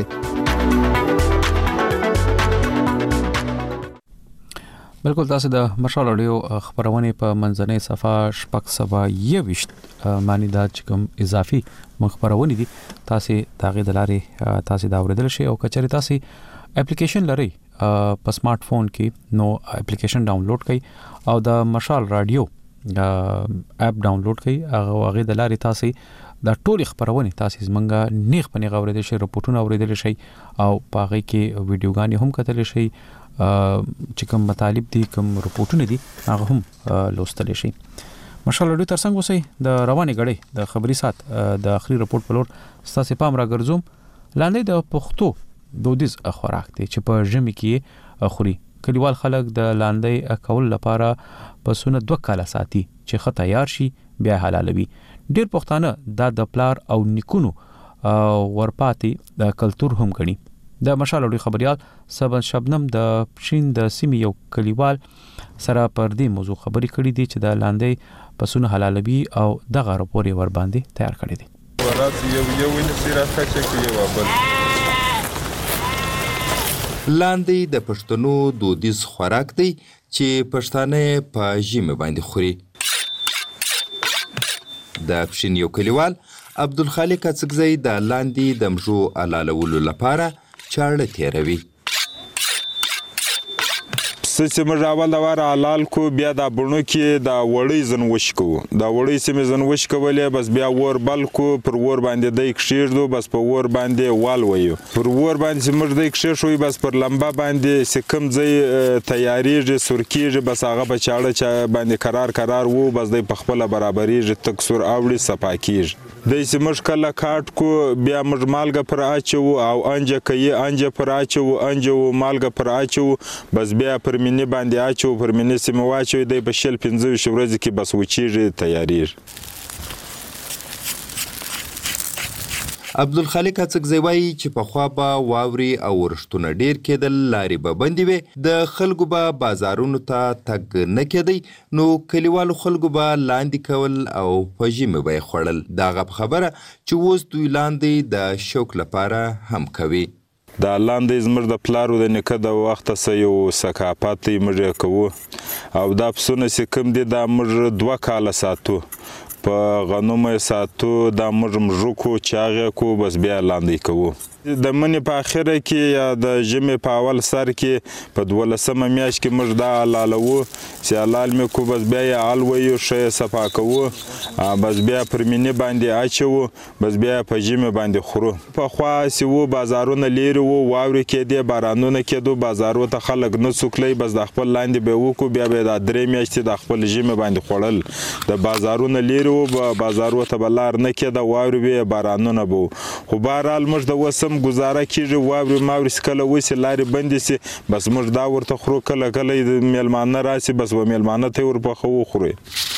بالکل تاسو د مشال رادیو خبرونه په منځنۍ صفحه شپږ سوه یوویشت معنی دا چې کوم اضافي خبرونه دي تاسو داغه د لارې تاسو دا اوریدل شي او کچري تاسو اپلیکیشن لري په سمارټ فون کې نو اپلیکیشن ډاونلوډ کړئ او د مشال رادیو اپ ډاونلوډ کړئ هغه د لارې تاسو دا ټول خبرونه تاسو زمونږه نیغ پنیغ اوریدل شي رپورټونه اوریدل شي او پاغه کې ویډیوګانې هم کتل شي چې کوم مطالب دي کوم رپورټونه دي هغه هم لوستل شي. مشال رادیو ترڅنګ اوسئ د روانې غړې د خبري سات د اخري رپورټ په لور ستاسو پام راګرځوم. لاندې د پښتو دودیز خوراک دی چې په ژمي کې خوري. کلیوال خلک د لاندې اکول لپاره پسونه دوه کاله ساتي چې خه تیار شي بیا حلالوي. ډیر پښتانه دا د پلار او نیکونو ورپاتې د کلچر هم غني. د مشال رادیو خبريال سبن شبنم د پښین د سیمې یو کلیوال سره پر دې موضوع خبرې کړې دي چې د لاندې پسونه حلالوي او دغه راپور ور باندې تیار کړی دی. ورات یو یو نسیره خچه کې یو بل لاندې د پښتنو دودیز خوراک دی چې پښتانه په ژمي باندې خوري. د پښین یو کلیوال عبدالخالق اڅکزی د لاندې د مژو حلالولو لپاره چاړه تیروي. چې موږ اول د واره حلال کو بیا د بڼو کې د وړۍ زنوش کو د وړۍ سیمې زنوش کولې بس بیا ور بل کو پر ور باندې د کښیږدو بس په ور باندې وال وایو پر ور باندې موږ د کښې شوې بس پر لمبا باندې سکم ځای تیاریږي سرکیږي بس هغه په چاړه چا باندې قرار قرار وو بس د پخپل برابرېږي تک سر اوړي صفاکیږي. د سیمش کله کاټ کو بیا موږ مالګه پر اچو او انجه کوي انجه پر اچو انجه مالګه پر اچو بس بیا پر منی باندې اچو پر منی سیمه واچو د په شل پنځه ورځې کې بس وچیږي تیاریږي. عبدالخالق اڅکزی وایي چې پخوا به واوري او ورښتونه ډیر کېدل لارې به بندې وې د خلکو به بازارونو ته تګ نه کېدی نو کلیوالو خلکو به لاندې کول او په ژمي به یې خوړل. دغه خبره چې اوس دوی لاندې د شوق لپاره هم کوي. دا لاندې زموږ د پلارو د نیکه د وخته څه یو ثقافت دی موږ یې کوو او دا پسونه چې کوم دي دا موږ دوه کاله ساتو په غنمو ساتو دا موږ مژوکو چاغې کو بس بیا لاندې کوو. د منې په اخره کې یا د ژمي په اول سر کې په دولسمه میاشت کې موږ دا حلالوو چې حلال مې کو بس بیا یې حل ویو ښه یې صفا کوو بس بیا پر مینې باندې اچوو بس بیا په ژمي باندې خورو. پخوا چې وو بازارونه لیرې وو واورې کېدې بارانونه کېدو بازارو ته خلک نه څوکلی بس د خپل لاندې به یې وکړو بیا به یې دا درې میاشتې د خپل ژمي باندې خوړل. د بازارونه لیرې وو بازارو ته به لار نه کېده واورې به یې بارانونه به وو خو بهرحال موږ د وسم گزاره کیږي واوري ماوري کله وسی لارې بندې سي بس موږ دا ورته خورو کله کله میلمانه راسي بس و میلمانه ته ورپخو خوري.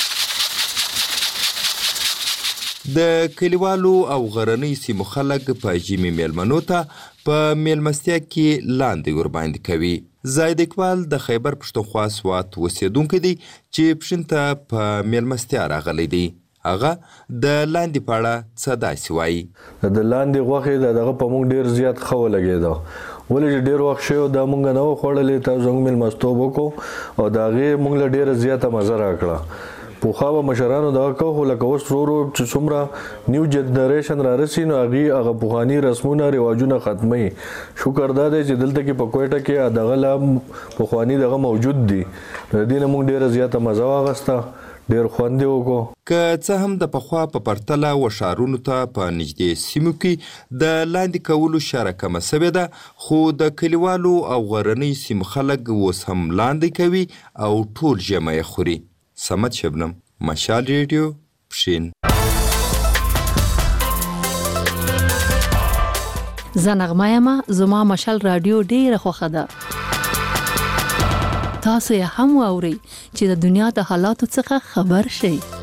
د کلیوالو او غرنۍ سیمو خلک په ژمي میلمنو ته په میلمستیا کې لاندې ور باندې کوي. زاید اقبال د خیبر پښتونخوا سوات اوسیدونکی دی چې پښین ته په میلمستیا راغلی دی. هغه د لاندې په اړه څه داسې وایي. د لاندې غوښې د دغه په موږ ډېر زیات ښه ولګېده، ولې چې ډېر وخت شوی دا موږ نه وو خوړلې، تاسو زموږ میلمستوب وکړو او د هغې موږ له ډېره زیاته مزه راکړه. پوخا به مشرانو دغه کوو، خو لکه اوس ورو ورو چې څومره نیو جنریشن را رسي نو هغې هغه پخواني رسمونه رواجونه ختموي. شکر دا دی چې دلته کې په کویټه کې دغه لا پخواني دغه موجود دي، د دې نه موږ ډېره زیاته مزه واخیسته، ډېر خوند یې وکړو. که څه هم د پخوا په پرتله و ښارونو ته په نږدې سیمو کې د لاندې کولو شره کمه سوې ده، خو د کلیوالو او غرنیو سیمو خلک اوس هم لاندې کوي او ټول ژمی یې خوري. صمد شبنم، مشال ریډیو، پښین. زه نغمه یم، زما مشال رادیو ډیره خوښه ده. تاسو یې هم واورئ چې د دنیا د حالاتو څخه خبر شئ.